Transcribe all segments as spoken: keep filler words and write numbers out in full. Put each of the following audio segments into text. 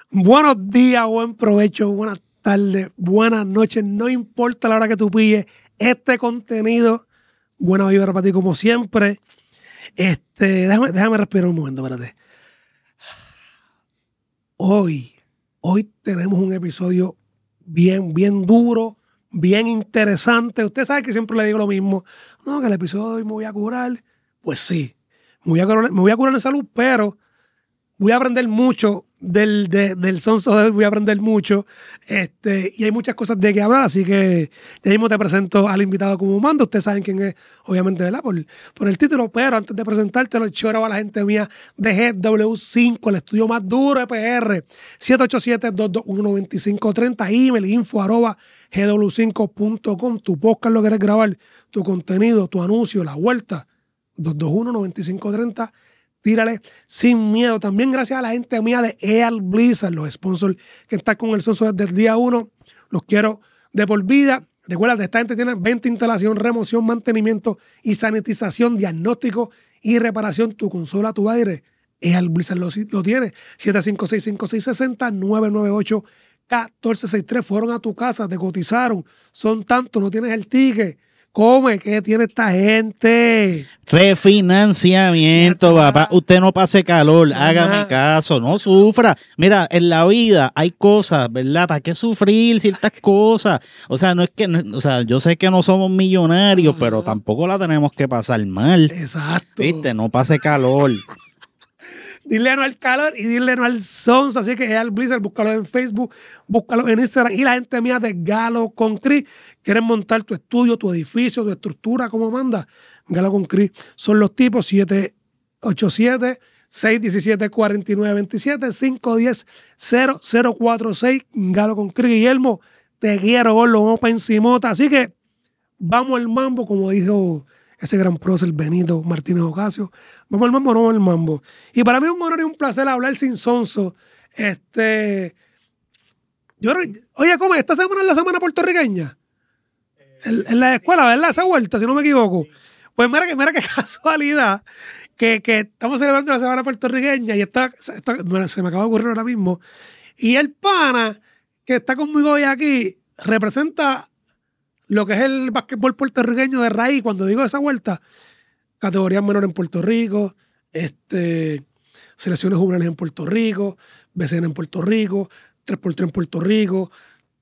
Buenos días, buen provecho, buenas tardes, buenas noches, no importa la hora que tú pilles este contenido, buena vibra para ti como siempre. Este, déjame, déjame respirar un momento, espérate. Hoy, hoy tenemos un episodio bien, bien duro, bien interesante. Usted sabe que siempre le digo lo mismo. No, que el episodio de hoy me voy a curar. Pues sí, me voy a curar, me voy a curar en salud, pero voy a aprender mucho del, de, del sonso de hoy, voy a aprender mucho. Este, y hay muchas cosas de que hablar, así que ya mismo te presento al invitado como mando. Ustedes saben quién es, obviamente, ¿verdad? Por, por el título, pero antes de presentártelo, choro a la gente mía de G W cinco, el estudio más duro de P R, siete ocho siete, dos dos uno, nueve cinco tres cero, email info arroba g w cinco punto com. Tu podcast lo quieres grabar, tu contenido, tu anuncio, la vuelta, dos dos uno, nueve cinco tres cero. Tírale sin miedo. También gracias a la gente mía de Eal Blizzard, los sponsors que están con el Sonso desde el día uno. Los quiero de por vida. Recuerda que esta gente tiene venta, instalación, remoción, mantenimiento y sanitización, diagnóstico y reparación. Tu consola, tu aire, Eal Blizzard lo, lo tiene. siete cinco seis, cinco seis seis cero, nueve nueve ocho, uno cuatro seis tres. Fueron a tu casa, te cotizaron. Son tantos, no tienes el ticket. Come, ¿qué tiene esta gente? Refinanciamiento, papá. Usted no pase calor, Mamá. Hágame caso, no sufra. Mira, en la vida hay cosas, ¿verdad? ¿Para qué sufrir ciertas cosas? O sea, no es que, no, o sea, yo sé que no somos millonarios, Ajá. pero tampoco la tenemos que pasar mal. Exacto. ¿Viste? No pase calor. Dile no al calor y dile no al sonso. Así que es al Blizzard, búscalo en Facebook, búscalo en Instagram. Y la gente mía de Galo Concrete, quieren montar tu estudio, tu edificio, tu estructura, como manda. Galo Concrete son los tipos siete ocho siete, seis uno siete, cuatro nueve dos siete, cinco uno cero, cero cero cuatro seis. Galo Concrete. Guillermo, te quiero, gordo, vamos para encimota. Así que vamos al mambo, como dijo ese gran prócer Benito Martínez Ocasio. Vamos al mambo, no vamos al mambo. Y para mí es un honor y un placer hablar sin sonso. Este, yo, oye, ¿cómo es? ¿Esta semana es la semana puertorriqueña? En, en la escuela, ¿verdad? Esa vuelta, si no me equivoco. Pues mira que, mira qué casualidad que, que estamos celebrando la semana puertorriqueña y esta, esta, se me acaba de ocurrir ahora mismo. Y el pana que está conmigo hoy aquí representa lo que es el básquetbol puertorriqueño de raíz. Cuando digo esa vuelta, categorías menores en Puerto Rico, este, selecciones juveniles en Puerto Rico, B C N en Puerto Rico, tres por tres en Puerto Rico,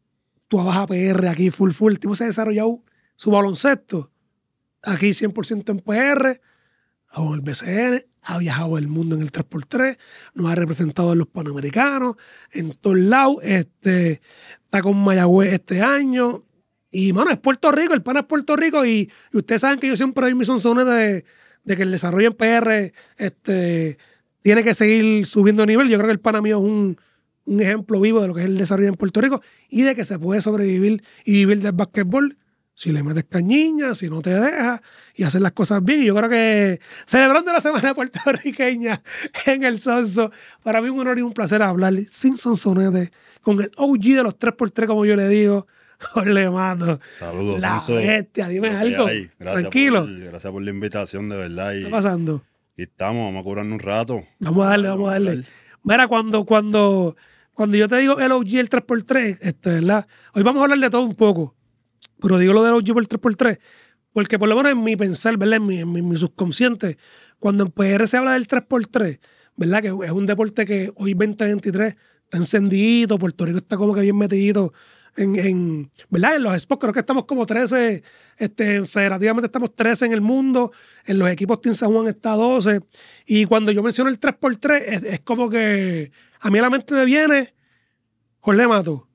tu baja P R aquí full full. El tipo se ha desarrollado su baloncesto aquí cien por ciento en P R, con el B C N, ha viajado el mundo en el tres por tres, nos ha representado en los Panamericanos, en todos lados, este, está con Mayagüez este año. Y, mano, es Puerto Rico, el pana es Puerto Rico y, y ustedes saben que yo siempre doy mis sonzones de, de que el desarrollo en P R este, tiene que seguir subiendo de nivel. Yo creo que el pana mío es un, un ejemplo vivo de lo que es el desarrollo en Puerto Rico y de que se puede sobrevivir y vivir del básquetbol si le metes cañiña, si no te dejas y hacer las cosas bien. Y yo creo que celebrando la semana puertorriqueña en el Sonso, para mí es un honor y un placer hablar sin sonsonete con el O G de los tres por tres, como yo le digo. Ole, mano. Saludos, la Sonso. bestia, dime algo. Tranquilo. Por, gracias por la invitación, de verdad. ¿Qué y, está pasando? Y estamos, vamos a curarnos un rato. Vamos a darle, vamos a darle. Mira, cuando, cuando, cuando yo te digo el O G, el tres por tres, este, ¿verdad? Hoy vamos a hablar de todo un poco, pero digo lo del O G por el tres por tres, porque por lo menos en mi pensar, ¿verdad? En mi, en mi, en mi subconsciente, cuando en P R se habla del tres por tres, ¿verdad? Que es un deporte que hoy veinte veintitrés está encendido, Puerto Rico está como que bien metido. En, en, ¿verdad? En los spots creo que estamos como trece, este, federativamente estamos trece en el mundo, en los equipos Team San Juan está doce, y cuando yo menciono el tres por tres es, es como que a mí a la mente me viene Jorge Mato,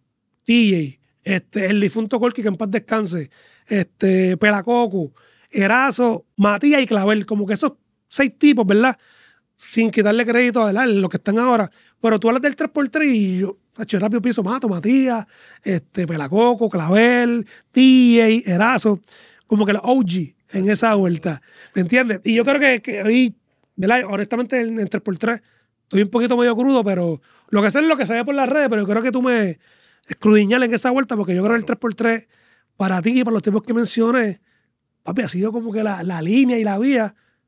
T J, este, el difunto Corky, que en paz descanse, este, Pelacoco, Erazo, Matías y Clavel, como que esos seis tipos, ¿verdad? Sin quitarle crédito a los que están ahora, pero tú hablas del tres por tres y yo, Hacho, rápido piso, Mato, Matías, este, Pelacoco, Clavel, T J, Erazo, como que los O G en esa vuelta, ¿me entiendes? Y yo creo que, que hoy, ¿verdad? Honestamente, en el tres por tres estoy un poquito medio crudo, pero lo que sé es lo que se ve por las redes, pero yo creo que tú me escrudiñales en esa vuelta, porque yo creo que el tres por tres, para ti y para los tipos que mencioné, papi, ha sido como que la, la línea y la vía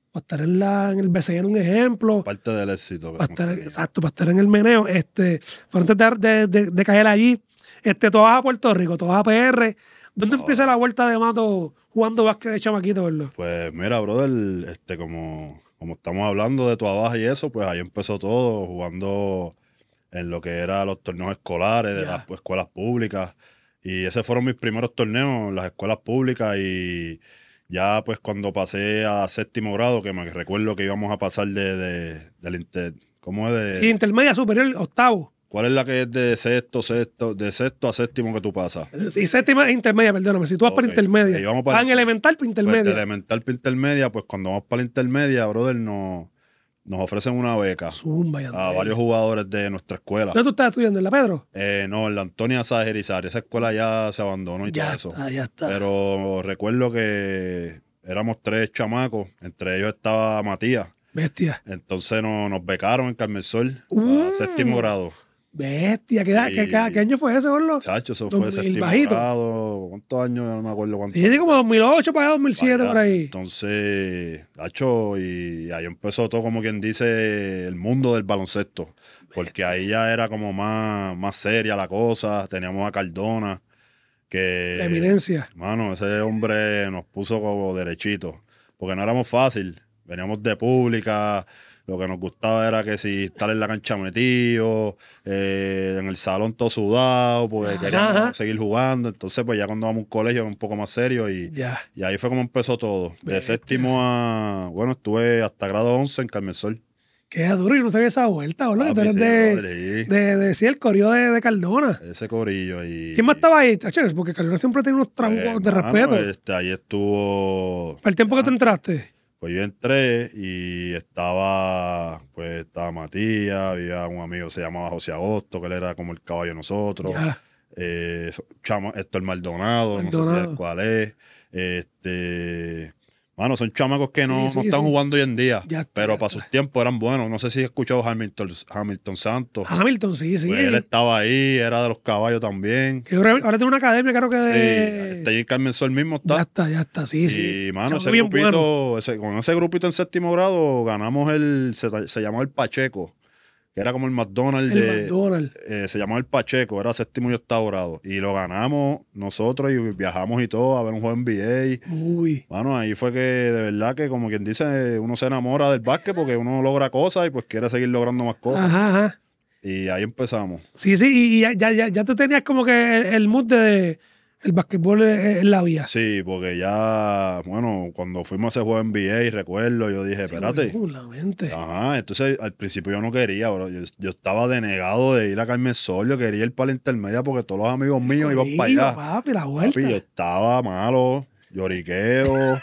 para estar en, la, en el B C N un ejemplo, Parte del éxito. que para hemos estar, tenido. exacto, para estar en el meneo. Este, pero antes de, de, de- de caer allí, este, tú vas a Puerto Rico, tú vas a P R. ¿Dónde No. empieza la vuelta de Mato jugando básquet de chamaquito, verdad? Pues mira, brother, este, como, como estamos hablando de tu abajo y eso, pues ahí empezó todo, jugando en lo que eran los torneos escolares de Ya. las pues, escuelas públicas. Y esos fueron mis primeros torneos en las escuelas públicas. Y ya pues cuando pasé a séptimo grado, que me recuerdo que íbamos a pasar de, de del inter, ¿cómo es de? Sí, intermedia, superior, octavo. ¿Cuál es la que es de sexto, sexto, de sexto a séptimo que tú pasas? Sí, séptima e intermedia, perdóname. Si tú vas para Ok, intermedia. ahí vamos para- Ah, en elemental para Pues de intermedia. elemental para intermedia, pues cuando vamos para la intermedia, brother, nos, nos ofrecen una beca Zumba, a Yandel. varios jugadores de nuestra escuela. ¿Dónde tú estás estudiando? ¿En la Pedro? Eh, no, en la Antonia Sáez Irizarry, esa escuela ya se abandonó y Ya todo eso. está, ya está. Pero recuerdo que éramos tres chamacos, entre ellos estaba Matías. Bestia. Entonces nos, nos becaron en Carmen Sol Mm. a séptimo grado. Bestia. ¿Qué, edad- Y- qué, qué- qué año fue ese, Orlo? Chacho, eso Dos fue mil séptimo bajito. grado. ¿Cuántos años? No me acuerdo cuántos. Sí, sí, como dos mil ocho para allá, dos mil siete, Para por allá. ahí. Entonces, Hacho, y ahí empezó todo como quien dice el mundo del baloncesto. Porque ahí ya era como más, más seria la cosa. Teníamos a Cardona, que... La eminencia. Mano, ese hombre nos puso como derechito. Porque no éramos fácil. Veníamos de pública. Lo que nos gustaba era que si estar en la cancha metido, eh, en el salón todo sudado, porque Ajá, queríamos ajá. seguir jugando. Entonces, pues ya cuando vamos a un colegio era un poco más serio y, Ya. y ahí fue como empezó todo. De Bestia. séptimo a, bueno, estuve hasta grado once en Carmen Sol. Queda duro y no sabía esa vuelta, Orlo, que tú Papi, eres sí, de, brother, sí. de, de, sí, el corrido de, de Cardona. Ese corillo. Y, ¿Quién más estaba ahí? Tacho, porque Cardona siempre tiene unos tramos pues, de mano, respeto. Este, ahí estuvo. Para el tiempo que tú entraste. Pues yo entré y estaba, pues estaba Matías, había un amigo que se llamaba José Agosto, que él era como el caballo de nosotros. Ya. Eh, chama, Héctor Maldonado, no sé Maldonado. si sabes cuál es. Este, mano, son chamacos que Sí, no, sí, no están sí. jugando hoy en día, Ya está, pero ya para está. sus tiempos eran buenos. No sé si has escuchado Hamilton, Hamilton Santos. Hamilton, sí, sí. Pues él estaba ahí, era de los caballos también. Que ahora ahora tiene una academia, creo que Sí, de... está ahí en Carmen Sol mismo Ya está. está, ya está, sí, sí. Y, mano, Chavo ese bien grupito, bueno. ese- con ese grupito en séptimo grado ganamos el, se, se llamaba el Pacheco, que era como el McDonald's El de, McDonald's. eh, se llamaba el Pacheco, era séptimo y octavo grado. Y lo ganamos nosotros y viajamos y todo a ver un juego en N B A. Uy. Bueno, ahí fue que de verdad que como quien dice, uno se enamora del básquet porque uno logra cosas y pues quiere seguir logrando más cosas. Ajá, ajá. Y ahí empezamos. Sí, sí, y y ya, ya, ya, ya tú tenías como que el, el mood de el basquetbol en en la vía. Sí, porque ya, bueno, cuando fuimos a ese juego en N B A, recuerdo, yo dije, espérate. Uh, la mente. Ajá, entonces al principio yo no quería, bro. Yo, yo estaba denegado de ir a Carmen Sol, yo quería ir para la intermedia porque todos los amigos míos iban para Corillo, allá. papi, la vuelta. Papi, yo estaba malo, lloriqueo.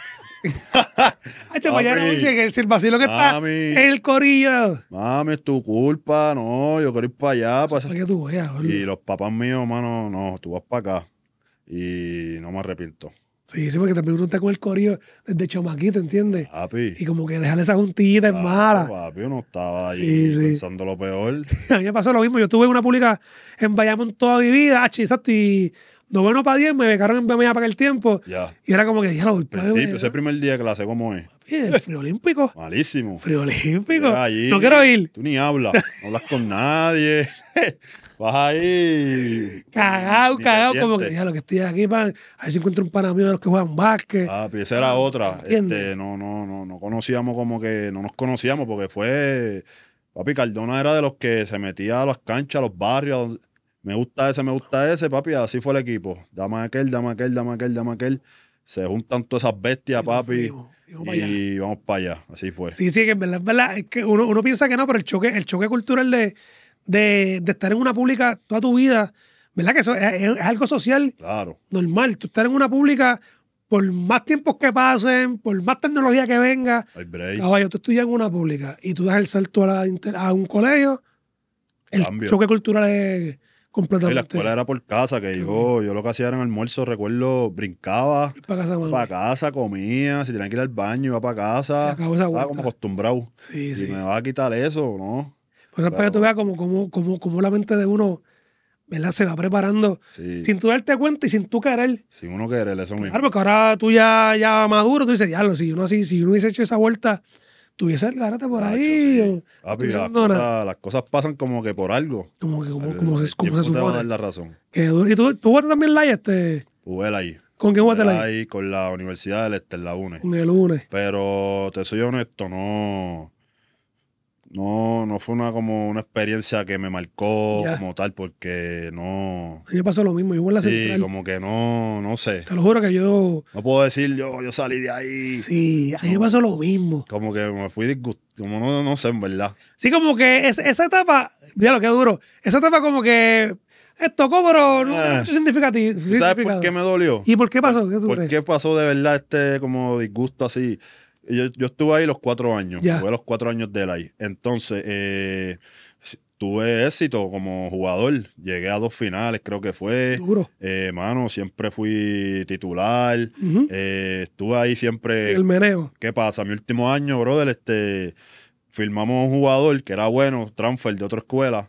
Ay, chaval, ya no papi. dice que si el vacilo que está Mami. en el corillo. Mami, es tu culpa, no, yo quiero ir para allá. para Para ese- que tú veas, gordo. Y los papás míos, mano, no, tú vas para acá. Y no me arrepiento. Sí, sí, porque también uno está con el corillo desde chamaquito, ¿entiendes? Papi. Y como que dejarle esa juntita es Ah, mala. Papi, uno estaba ahí Sí, sí. pensando lo peor. A mí me pasó lo mismo. Yo tuve una pública en Bayamón toda mi vida, ah, exacto, y noveno para diez me becaron en B M A para aquel tiempo. Ya. Y era como que, ya lo voy Principio, ese primer día de clase, ¿cómo es? el frío olímpico. Malísimo. Frío olímpico. Llega allí, No quiero ir. Tú ni hablas, no hablas con nadie. Vas ahí. Cagado, ni te cagado, como que sientes. ya lo que estoy aquí para a ver si encuentro un pana mío de los que juegan básquet. Papi, esa era otra. ¿Entiendes? Este, no, no, no, no conocíamos como que, no nos conocíamos porque fue, papi, Cardona era de los que se metía a las canchas, a los barrios. Me gusta ese, me gusta ese, papi, así fue el equipo. Dame aquel, dame aquel, dame aquel, dame aquel. Se juntan todas esas bestias, Y nos papi. fuimos, fuimos para allá. Y vamos para allá, así fue. Sí, sí, que en verdad, en verdad, es que uno, uno piensa que no, pero el choque, el choque cultural de, de, de estar en una pública toda tu vida, ¿verdad? Que eso es, es- es algo social Claro, normal. Tú estar en una pública, por más tiempos que pasen, por más tecnología que venga, hay break. caballo, tú estudias en una pública y tú das el salto a, la inter- a un colegio, el Cambio. choque cultural es Y completamente. la escuela era por casa, que yo, yo lo que hacía era en el almuerzo, recuerdo, brincaba para casa, mami. para casa, comía, si tenía que ir al baño, iba para casa. Se acabó esa Estaba vuelta. como acostumbrado. Sí, sí. Y me va a quitar eso, ¿no? Pues es para que tú veas como, como, como, como la mente de uno ¿verdad? Se va preparando Sí. sin tú darte cuenta y sin tú querer. Sin uno querer, eso mismo. Claro, porque ahora tú ya, ya maduro, tú dices, diablo, si uno así, si uno hubiese hecho esa vuelta, tuviese el garate por Tacho, ahí. sí. o- Papi, estuviese las, haciendo nada. cosas, las cosas pasan como que por algo. Como que, como, El- como el se, como tiempo se te va a dar supone. la razón. Que duro. ¿Y tú, tú votas también live este, Jugué ahí. con quién votas Jugué live? ahí con la Universidad del Este, en la UNE. Con el lunes. Pero te soy honesto, no, no, no fue una como una experiencia que me marcó Ya. como tal, porque no, A mí me pasó lo mismo, yo voy a la sí, central. como que no, no sé. Te lo juro que yo, No puedo decir yo, yo salí de ahí, sí, a mí me pasó lo mismo. como que me fui disgustado, como no, no sé, en verdad. Sí, como que es- esa etapa, ya lo que duro, esa etapa como que eh, tocó, pero no Eh. tiene mucho significati- ¿Tú sabes significado. por qué me dolió? ¿Y por qué pasó? ¿Qué tú ¿Por crees? qué pasó de verdad este como disgusto así? Yo, yo estuve ahí los cuatro años, Ya. tuve los cuatro años de él ahí. Entonces, eh, s- tuve éxito como jugador. Llegué a dos finales, creo que fue. Duro. Eh, mano, siempre fui titular. Ujú. Eh, estuve ahí siempre. El meneo. ¿Qué pasa? Mi último año, brother, este, firmamos a un jugador que era bueno, transfer de otra escuela.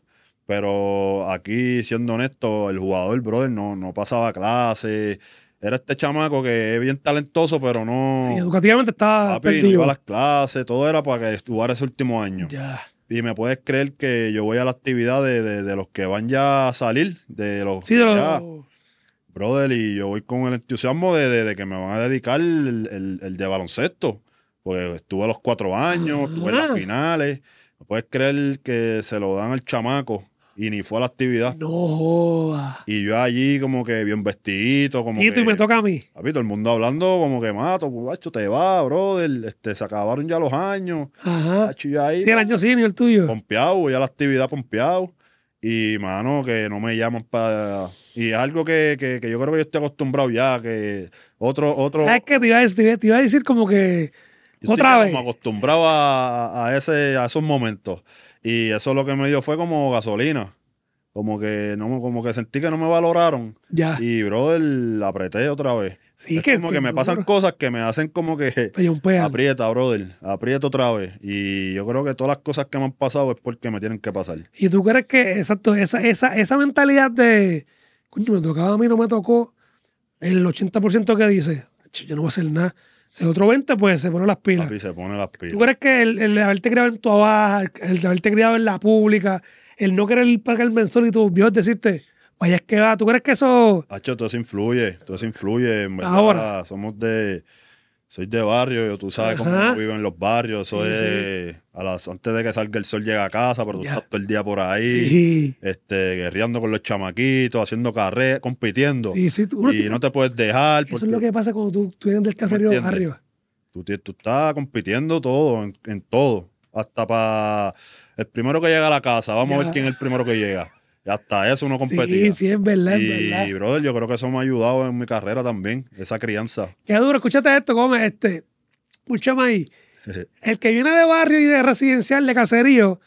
Pero aquí, siendo honesto, el jugador, brother, no, no pasaba clase. Era este chamaco que es bien talentoso, pero no. Sí, educativamente estaba Papi, no perdido. iba a las clases, todo era para que estuviera ese último año. Ya. Y me puedes creer que yo voy a la actividad de, de- de los que van ya a salir, de los Sí, de que los... ya, brother, y yo voy con el entusiasmo de, de- de que me van a dedicar el, el- el de baloncesto. Porque estuve a los cuatro años, estuve en las Ah. finales. Me puedes creer que se lo dan al chamaco y ni fue a la actividad. No joda. Y yo allí como que bien vestidito, como Sí, que... tú y me toca a mí. Papi, todo el mundo hablando como que mato, pues, macho, te va, brother. Este, se acabaron ya los años. Ajá. Macho, yo ahí Sí, el año senior tuyo. pompeado, voy a la actividad pompeado. Y, mano, que no me llaman para... Y es algo que, que, que yo creo que yo estoy acostumbrado ya, que otro... otro ¿Sabes qué? Te iba a decir, te iba- te iba a decir como que... yo estoy Otra como vez. acostumbrado a, a, ese, a esos momentos. Y eso lo que me dio fue como gasolina. Como que, no, como que sentí que no me valoraron. Ya. Y, brother, la apreté otra vez. Sí, es que- como que que me duro. pasan cosas que me hacen como que Te jumpean. aprieta, brother, aprieta otra vez. Y yo creo que todas las cosas que me han pasado es porque me tienen que pasar. Y tú crees que, exacto, esa, esa, esa mentalidad de, coño, me tocaba a mí, no me tocó, el ochenta por ciento que dice, "Ch, yo no voy a hacer nada". El otro veinte por ciento, pues, se pone las pilas. Papi se pone las ¿Tú pilas. crees que el, el haberte criado en tu abajo, el de haberte criado en la pública, el no querer pagar el mensual y tus viejos decirte, vaya es que va, ¿tú crees que eso... Hacho, todo eso influye, todo eso influye. En verdad, Ahora. somos de... Soy de barrio, yo- tú sabes cómo Ajá. uno vive en los barrios. Eso Sí, es... A las, antes de que salga el sol llega a casa, pero tú Ya. estás todo el día por ahí. Sí, Este, guerreando con los chamaquitos, haciendo carreras, compitiendo. sí, sí. Tú, uno- Y no te puedes dejar. eso es porque lo que pasa cuando tú, tú vienes del caserío entiendes? arriba. Tú, ti- tú estás compitiendo todo, en, en todo. Hasta para el primero que llega a la casa. Vamos a Ya. ver quién es el primero que llega. Y hasta eso uno competía. Sí, sí, es verdad, es y, verdad. brother, yo creo que eso me ha ayudado en mi carrera también, esa crianza. Qué duro, escúchate esto, come este. Escúchame ahí. El que viene de barrio y de residencial, de caserío,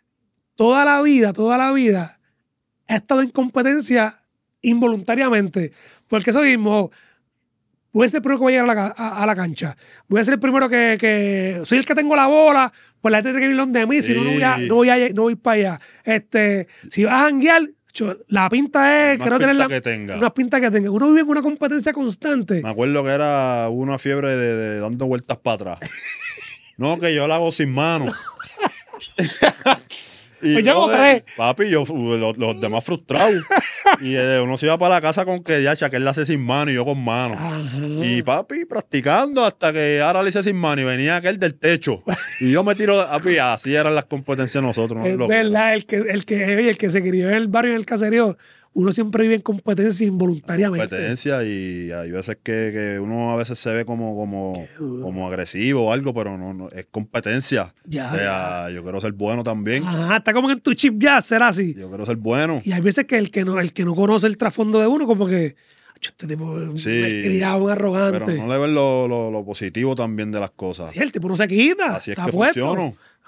toda la vida, toda la vida, ha estado en competencia involuntariamente. Porque eso mismo, voy a ser el primero que voy a llegar a la, ca- a- a la cancha. Voy a ser el primero que, que- soy el que tengo la bola, pues la gente tiene que ir donde mí, si no, no voy, a, Sí. no, voy a, no voy para allá. Este, si vas a janguear, cho, la pinta es, Más quiero tener pinta la, que tenga. una pinta que tenga. Uno vive en una competencia constante. Me acuerdo que era una fiebre de, de dando vueltas para atrás. No, que yo la hago sin mano. Y, Pues yo hago brother, tres. Papi, yo los, los demás frustrados. Y eh, uno se iba para la casa con que ya, que él la hace sin mano y yo con mano. Ajá. Y papi, practicando hasta que ahora le hice sin mano y venía aquel del techo. Y yo me tiro, papi, así eran las competencias nosotros. ¿no? Es Loco. verdad, el que, el, que, oye, el que se crió en el barrio, en el caserío, uno siempre vive en competencia involuntariamente. Competencia y hay veces que, que uno a veces se ve como, como, duro. como agresivo o algo, pero no, no es competencia. Ya, o sea, yo quiero ser bueno también. Ajá, está como en tu chip ya, será así. Yo quiero ser bueno. Y hay veces que el que no, el que no conoce el trasfondo de uno, como que, "Acho, este tipo es un Sí, malcriado, un arrogante". Pero no le ven lo, lo, lo positivo también de las cosas. Y el tipo no se quita. Así es está que puesto. funciono.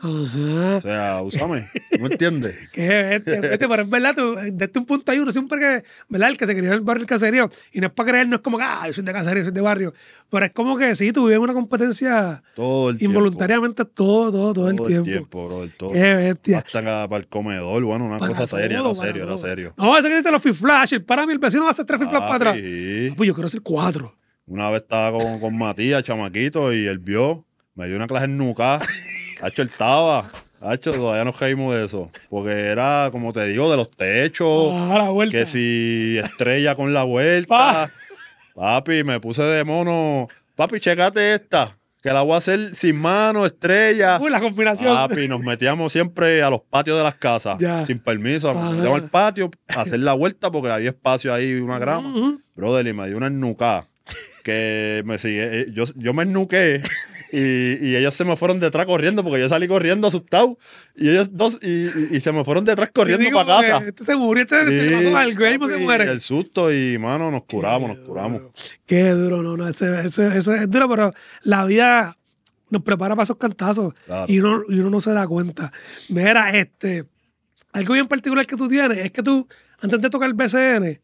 Ajá. O sea, úsame. ¿No me entiendes? Qué bestia, bestia, pero es verdad, tú, desde un punto hay uno siempre que, ¿verdad? El que se crió en el barrio del caserío, y no es para creer, no es como que, ah, yo soy de caserío, soy de barrio, pero es como que sí, tuvieron una competencia Todo el involuntariamente todo, todo, todo, tiempo. el Todo tiempo. el tiempo, bro. Todo. Qué bestia. Hasta para el comedor, bueno, una Para cosa seria, todo, era para serio, era todo. serio. No, eso que dice los flash, para mí el vecino va a hacer tres flash para atrás. Papi, Pues yo quiero hacer cuatro. una vez estaba con, con Matías, chamaquito, y él vio, me dio una clase en nuca. Hacho, él estaba. Hacho, todavía nos caímos de eso. Porque era, como te digo, de los techos. Ah, la vuelta. Que si estrella con la vuelta. Pa. Papi, me puse de mono. Papi, checate esta. Que la voy a hacer sin mano, estrella. Uy, la combinación. Papi, nos metíamos siempre a los patios de las casas. Ya. Sin permiso. Ajá. Nos metíamos al patio a hacer la vuelta porque había espacio ahí, una grama. Ujú. Brother, y me dio una ennucada. Que me sigue. eh, Yo, yo me ennuqué. Y, y ellos se me fueron detrás corriendo porque yo salí corriendo asustado. Y ellos dos, y, y- y se me fueron detrás corriendo Y digo, para como casa. que Este se murió, este, este le Sí, pasó algo, y ahí mismo se papi, muere. El susto y, mano, nos curamos, nos curamos. Qué duro, no, no, ese- ese- eso es duro, pero la vida nos prepara para esos cantazos Claro. y, uno, y uno no se da cuenta. Mira, este, algo bien particular que tú tienes es que tú, antes de tocar el B C N,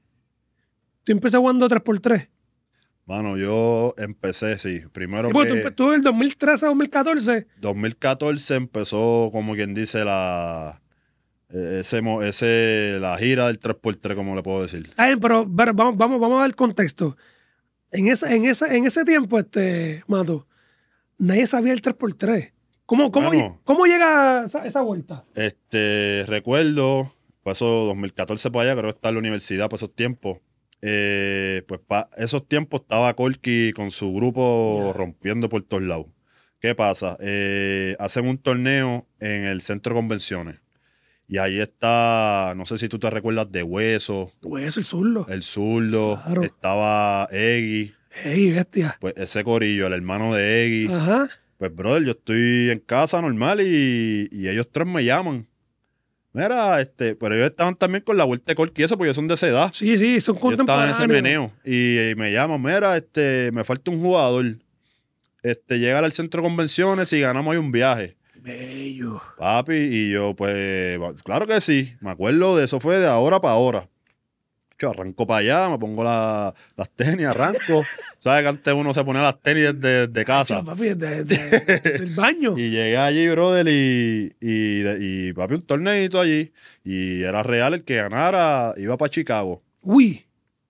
tú empezaste jugando tres por tres. Mano, yo empecé, sí. Primero Sí, porque tú, que empe- tú en el dos mil trece a dos mil catorce, dos mil catorce empezó, como quien dice, la eh, ese, mo- ese la gira del tres por tres, como le puedo decir. está bien, pero, pero vamos, vamos, vamos a dar contexto. En ese, en ese, en ese tiempo, este, Mato, nadie sabía el tres por tres. ¿Cómo, cómo, Bueno. ¿cómo llega esa, esa vuelta? Este, recuerdo, pasó dos mil catorce para allá, creo que estaba en la universidad para esos tiempos. Eh, pues para esos tiempos estaba Corky con su grupo Ya. rompiendo por todos lados. ¿Qué pasa? Eh, hacen un torneo en el centro de convenciones. Y ahí está, no sé si tú te recuerdas de Hueso, Güey, es el zurdo. el zurdo, Claro. estaba Eggy, Ey, bestia. pues ese corillo, el hermano de Eggy. Ajá. Pues, brother, yo estoy en casa normal y, y ellos tres me llaman. Mira, este, pero ellos estaban también con la vuelta de Corky y eso, porque ellos son de esa edad. Sí, sí, son Yo estaba en contemporáneos. ese meneo y, y me llaman, mira, este, me falta un jugador. Este, llega al centro de convenciones y ganamos ahí un viaje. Bello. Papi, y yo, pues, claro que sí. Me acuerdo de eso, fue de ahora para ahora. Yo arranco para allá, me pongo la- las tenis, arranco. ¿Sabes que antes uno se ponía las tenis desde, desde casa? Chao, papi, de- de- de- del baño. Y llegué allí, brother, y, y, y papi, un torneito allí. Y era real, el que ganara iba para Chicago. Uy.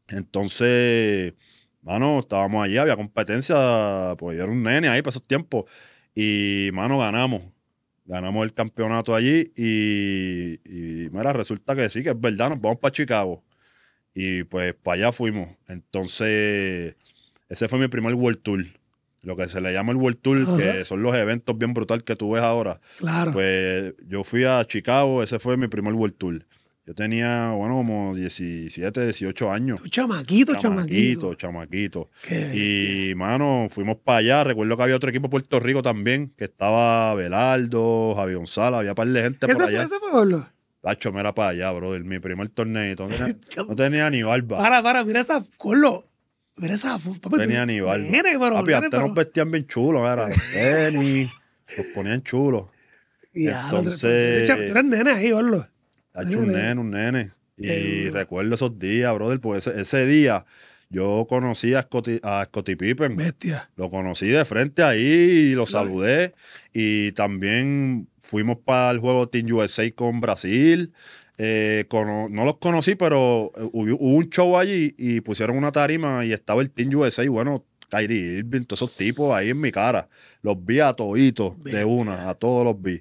Entonces, mano, estábamos allí, había competencia, pues yo era un nene ahí para esos tiempos. Y, mano, ganamos. Ganamos el campeonato allí y, y, mira, resulta que sí, que es verdad, nos vamos para Chicago. Y pues para allá fuimos. Entonces, ese fue mi primer World Tour. Lo que se le llama el World Tour, Ajá. que son los eventos bien brutales que tú ves ahora. Claro. Pues yo fui a Chicago, ese fue mi primer World Tour. Yo tenía, bueno, como diecisiete, dieciocho años. Tu chamaquito, Chamaquito, chamaquito. chamaquito. Qué Y, mano, fuimos para allá. Recuerdo que había otro equipo de Puerto Rico también, que estaba Belardo, Javi González, había un par de gente ¿Ese por fue, allá. ese fue, Pablo? Tacho, me era para allá, brother. Mi primer torneo. No tenía, no tenía ni barba. Para, para, mira esa, Corlo. Mira esa, papi. No tenía tú- ni barba. Nene, pero, Papi, nene, antes pero- nos vestían bien chulos, era. Tenis, nos ponían chulos. Ya, Entonces- Tú eres nene ahí, Corlo. Tacho, un Nene. nene, un nene. Qué Y duro. recuerdo esos días, brother, porque ese, ese día yo conocí a Scottie, a Scottie Pippen. Bestia. Lo conocí de frente ahí y lo saludé. Y también fuimos para el juego Team U S A con Brasil. Eh, cono- no los conocí, pero eh, hubo, hubo un show allí y pusieron una tarima y estaba el Team U S A. Y bueno, Kyrie Irving, todos esos tipos ahí en mi cara. Los vi a toditos de Bestia. una, a todos los vi.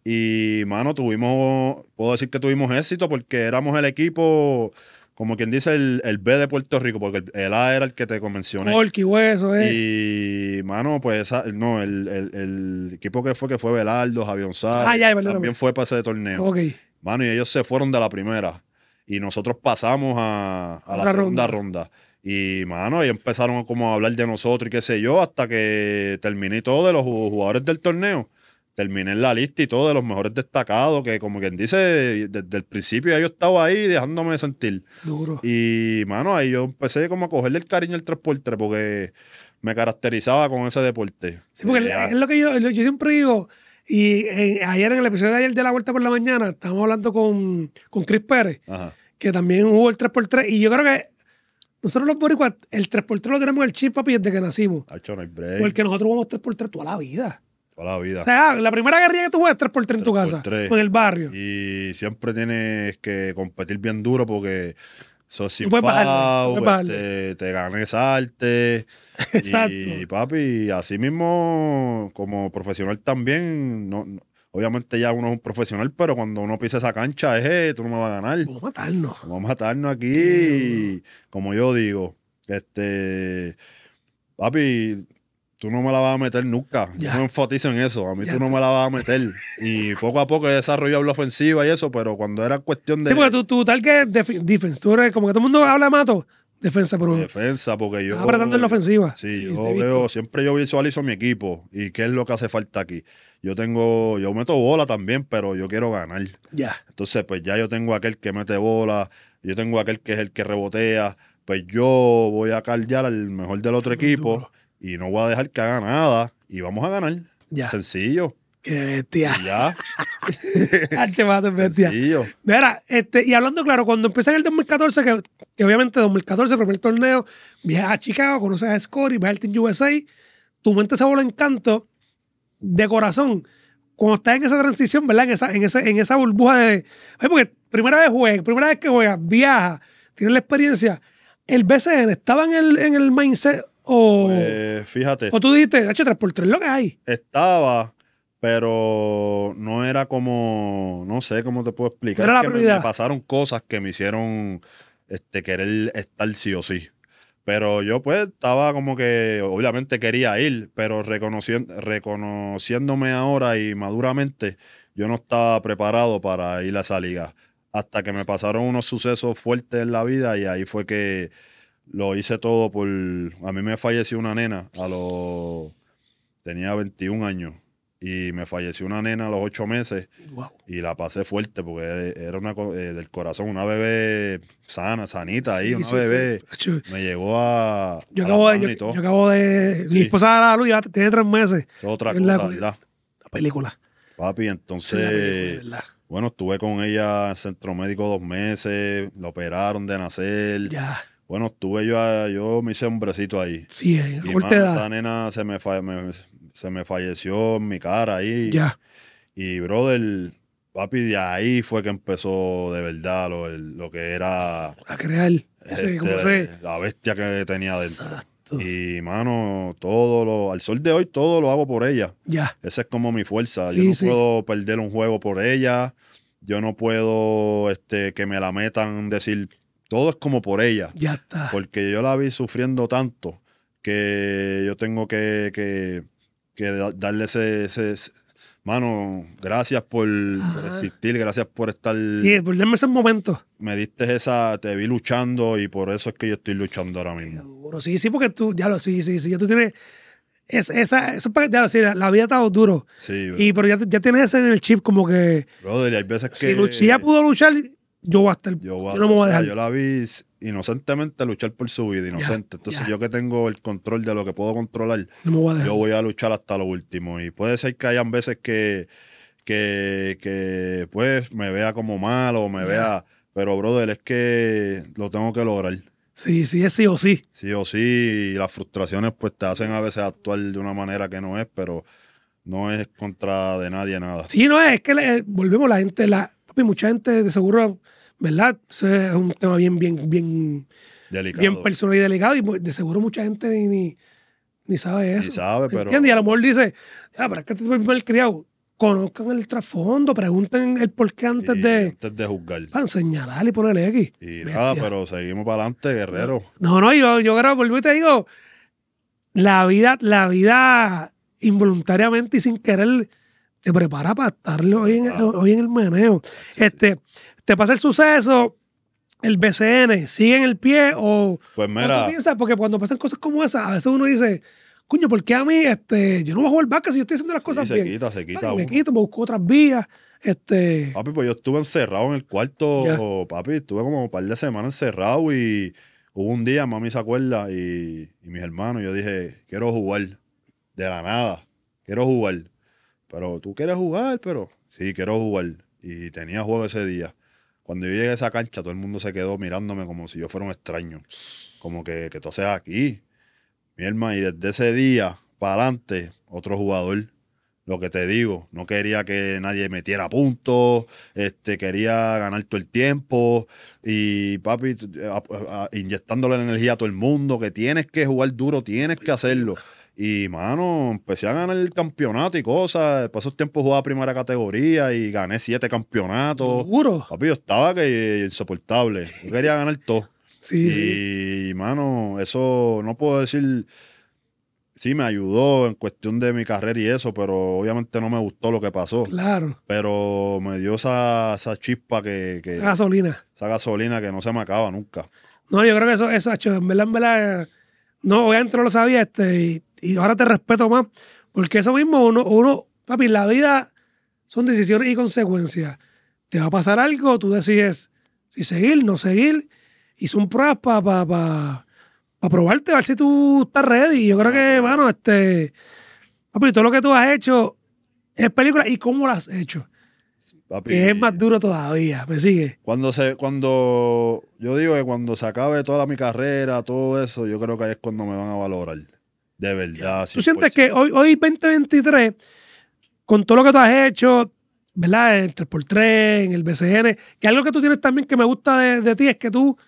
Y, mano, tuvimos, puedo decir que tuvimos éxito porque éramos el equipo, como quien dice, el, el B de Puerto Rico, porque el, el A era el que te mencioné. Corky, hueso, eh. Y, mano, pues, esa- no, el, el- el equipo que fue, que fue Belardo, Javi González, Ah, ya, perdóname. también fue para ese torneo. Ok. Mano, y ellos se fueron de la primera. Y nosotros pasamos a, a la Otra segunda ronda. ronda. Y, mano, ellos empezaron como a hablar de nosotros y qué sé yo, hasta que terminé todo de los ju- jugadores del torneo. Terminé en la lista y todo de los mejores destacados, que como quien dice, desde el principio ya yo estaba ahí dejándome sentir. Duro. Y, mano, ahí yo empecé como a cogerle el cariño al tres por tres porque me caracterizaba con ese deporte. Sí, porque Eh, es lo que yo, yo siempre digo, Y eh, ayer en el episodio de ayer de La Vuelta por la Mañana, estábamos hablando con, con Chris Pérez, Ajá. que también jugó el tres por tres. Y yo creo que nosotros los boricuas, el tres por tres lo tenemos en el chip, papi, desde que nacimos. Hacho, no hay break. Porque nosotros jugamos tres por tres toda la vida. Toda la vida. O sea, la primera guerrilla que tú juegas es tres por tres en tu tres por casa, tres. o en el barrio. Y siempre tienes que competir bien duro porque sos sin No puedes bajarle, no foul, puedes bajarle. este, te ganes arte. Exacto. Y papi, así mismo como profesional también, no, no- obviamente ya uno es un profesional, pero cuando uno pisa esa cancha es, eh, tú no me vas a ganar. Vamos a matarnos. Vamos a matarnos aquí. Y, como yo digo, este, papi, tú no me la vas a meter nunca. Ya. Yo me enfatizo en eso. A mí Ya. tú no me la vas a meter. Y poco a poco he desarrollado la ofensiva y eso, pero cuando era cuestión de Sí, porque tú, tú tal que defi- defense, tú eres como que todo el mundo habla de mato, defensa, pero defensa, porque yo... estás apretando en la ofensiva. Sí, Sí, yo te he visto. veo, siempre yo visualizo mi equipo y qué es lo que hace falta aquí. Yo tengo, yo meto bola también, pero yo quiero ganar. Ya. Entonces, pues ya yo tengo aquel que mete bola, yo tengo aquel que es el que rebotea, pues yo voy a callar al mejor del otro Muy equipo duro. y no voy a dejar que haga nada y vamos a ganar. Ya. Sencillo. Qué bestia. Y ya. Hache, mato, bestia. Sencillo. Mira, este, y hablando claro, cuando empieza en el dos mil catorce, que, que obviamente dos mil catorce, primer torneo, viajas a Chicago, conoces a Scottie, vas al Team U S A, tu mente se voló encanto de corazón. Cuando estás en esa transición, ¿verdad? En esa, en ese, en esa burbuja de... Oye, porque primera vez juegas, primera vez que juegas, viajas, tienes la experiencia. ¿El B C N estaba en el, en el mindset o, Pues, fíjate, o tú dijiste, hecho tres por tres lo que hay? estaba, pero no era como, no sé cómo te puedo explicar. No era Es la que me, prioridad. me pasaron cosas que me hicieron este, querer estar sí o sí. Pero yo pues estaba como que, obviamente quería ir, pero reconociendo, reconociéndome ahora y maduramente, yo no estaba preparado para ir a esa liga. Hasta que me pasaron unos sucesos fuertes en la vida y ahí fue que lo hice todo por... A mí me falleció una nena a los... Tenía veintiún años y me falleció una nena a los ocho meses Wow. y la pasé fuerte porque era una co- eh, del corazón, una bebé sana, sanita ahí, Sí, una sí, bebé. fue- hecho, Me llegó a... Yo a acabo, las de, yo, manos y todo. yo acabo de... Mi Sí. esposa da la luz, ya tiene tres meses. Eso es otra Es la- cosa, ¿verdad? La película. Papi, Sí, la película, entonces, ¿verdad? bueno, estuve con ella en centro médico dos meses, la operaron de nacer. Ya. Bueno, estuve yo, a- yo me hice hombrecito ahí. Sí, en Y corta mano, edad. esa nena se me, fa- me- se me falleció en mi cara ahí. Ya. Y, brother, papi, de ahí fue que empezó de verdad lo, el- lo que era A crear. Ese, este, como fue. la bestia que tenía dentro. Exacto. Y, mano, todo lo, al sol de hoy, todo lo hago por ella. Ya. Esa es como mi fuerza. Sí, yo no sí. puedo perder un juego por ella. Yo no puedo este, que me la metan, decir, todo es como por ella. Ya está. Porque yo la vi sufriendo tanto que yo tengo que, que, que da- darle ese, ese- ese- Mano, gracias por, por Ajá. existir, gracias por estar... Sí, por darme esos momentos. Me diste esa, te vi luchando y por eso es que yo estoy luchando ahora mismo. Duro. Sí, sí, porque tú, ya lo, sí, sí, sí, ya tú tienes. Es, esa, eso, es para- ya, lo- sí, la, la vida está duro. Sí, Y, pero ya, ya tienes ese en el chip, como que. brother, y hay veces Si, que... lu- si ella pudo luchar, yo voy a estar. Yo, voy a yo no me voy a o sea, dejar. yo la vi inocentemente luchar por su vida, inocente. Entonces ya. yo que tengo el control de lo que puedo controlar, No me voy a dejar. yo voy a luchar hasta lo último. Y puede ser que hayan veces que, que, que pues me vea como malo o me Ya. vea... Pero, brother, es que lo tengo que lograr. Sí, sí, es sí o sí. Sí o sí, y las frustraciones pues te hacen a veces actuar de una manera que no es, pero no es contra de nadie nada. Sí, no es, es que le- volvemos la gente, la, papi, mucha gente de seguro, ¿verdad? Ese es un tema bien, bien, bien, Delicado. bien personal y delicado, y de seguro mucha gente ni, ni, ni sabe eso. Ni sabe, pero... ¿Entiendes? Y a lo mejor dice, ah, pero es que este es el primer criado. Conozcan el trasfondo, pregunten el por qué antes Sí, de. antes de juzgar. Para señalar y ponerle X. Y Bestia. nada, pero seguimos para adelante, guerrero. No, no, yo, yo creo, vuelvo y te digo, la vida, la vida involuntariamente y sin querer te prepara para estar hoy en, hoy en el meneo. Este, te pasa el suceso, el B C N, ¿sigue en el pie o, Pues o mira, tú piensas? Porque cuando pasan cosas como esas, a veces uno dice, coño, ¿por qué a mí este, yo no voy a jugar vaca si yo estoy haciendo las sí, cosas se bien? quita, se quita Papi, me uno. quito, me busco otras vías. Este, Papi, pues yo estuve encerrado en el cuarto, Ya. papi, estuve como un par de semanas encerrado y hubo un día, mami se acuerda, y, y mis hermanos, yo dije, quiero jugar, de la nada, quiero jugar. pero tú quieres jugar, pero sí, quiero jugar. Y tenía juego ese día. Cuando yo llegué a esa cancha, todo el mundo se quedó mirándome como si yo fuera un extraño. Como que, que tú haces aquí. Mi hermano, y desde ese día para adelante, otro jugador. Lo que te digo, no quería que nadie metiera puntos, este, quería ganar todo el tiempo y papi, a, a, inyectándole la energía a todo el mundo, que tienes que jugar duro, tienes que hacerlo. Y, mano, empecé a ganar el campeonato y cosas. Por esos tiempos jugaba primera categoría y gané siete campeonatos. Seguro. Papi, yo estaba que insoportable. Yo quería ganar todo. Sí, y, sí. mano, eso no puedo decir... Sí, me ayudó en cuestión de mi carrera y eso, pero obviamente no me gustó lo que pasó. Claro. Pero me dio esa, esa chispa que, que... Esa gasolina. Esa gasolina que no se me acaba nunca. No, yo creo que eso, eso, hecho, en verdad, en verdad, no, obviamente no lo sabía, este, y, y ahora te respeto más, porque eso mismo, uno, uno, papi, la vida son decisiones y consecuencias. Te va a pasar algo, tú decides si seguir, no seguir, y son pruebas para pa, pa, pa probarte, a ver si tú estás ready. Y yo creo que, mano, este, papi, todo lo que tú has hecho es película, y cómo lo has hecho. Papi, Que es más duro todavía, ¿me sigue? Cuando se, cuando, yo digo que cuando se acabe toda mi carrera, todo eso, yo creo que ahí es cuando me van a valorar. De verdad. ¿Tú sientes que hoy, hoy veinte veintitrés, con todo lo que tú has hecho, ¿verdad? El tres por tres, en el B C N, que algo que tú tienes también que me gusta de, de ti es que tú,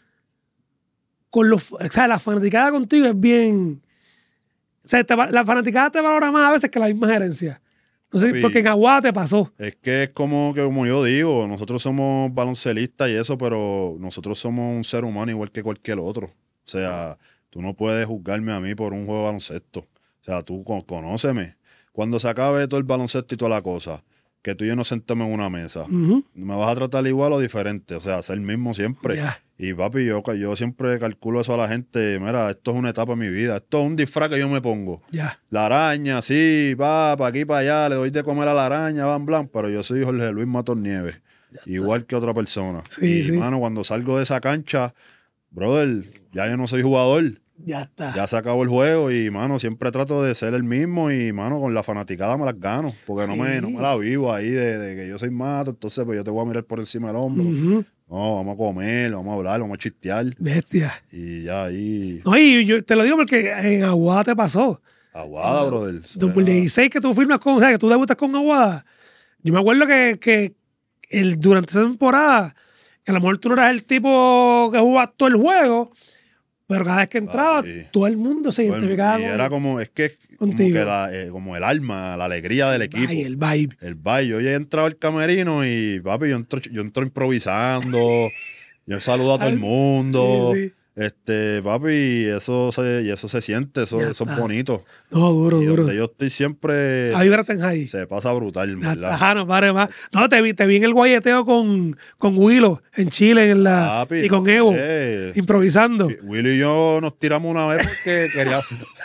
con los, o sea, la fanaticada contigo es bien, o sea, te, la fanaticada te valora más a veces que la misma gerencia. No sé, Papi, porque en Aguada te pasó. Es que es como que como yo digo, nosotros somos baloncelistas y eso, pero nosotros somos un ser humano igual que cualquier otro. O sea, tú no puedes juzgarme a mí por un juego de baloncesto. O sea, tú con, conóceme. Cuando se acabe todo el baloncesto y toda la cosa, que tú y yo nos sentemos en una mesa, Uh-huh. me vas a tratar igual o diferente. O sea, ser el mismo siempre. Ya. Y papi, yo, yo siempre calculo eso a la gente. Mira, esto es una etapa de mi vida. Esto es un disfraz que yo me pongo. Ya. La araña, sí, va para aquí, para allá, le doy de comer a la araña, van blan, pero yo soy Jorge Luis Matos Nieves, igual que otra persona. Sí, y, sí. mano, cuando salgo de esa cancha, brother, ya yo no soy jugador. Ya está. Ya se acabó el juego y, mano, siempre trato de ser el mismo y, mano, con la fanaticada me las gano, porque Sí. no, me, no me la vivo ahí de, de que yo soy Mato, entonces pues yo te voy a mirar por encima del hombro. Uh-huh. No, vamos a comer, vamos a hablar, vamos a chistear. Bestia. Y ya ahí, No, y yo te lo digo porque en Aguada te pasó. aguada, brother. dos mil dieciséis que tú firmas con, o sea, que tú debutas con Aguada. Yo me acuerdo que, que el, durante esa temporada, que a lo mejor tú no eras el tipo que jugaba todo el juego, pero cada vez que entraba, Papi. todo el mundo se Bueno, identificaba y con era como, es que es como, contigo. que la, eh, como el alma, la alegría del equipo. Ay, el vibe. El baile. Yo ya entraba al camerino y, papi, yo entro, yo entro improvisando, yo saludo a todo el Ay, mundo. sí, sí. Este, papi, y eso se, y eso se siente, eso, Ya eso es está. bonito. No, duro, Y duro. donde yo estoy siempre La vibra está en ahí. se pasa brutal, Ya ¿verdad? está, no pare más. No, te vi, te vi en el guayeteo con, con Willow en Chile en la, Papi, y con no Evo, sé. improvisando. Sí, Willy y yo nos tiramos una vez porque queríamos.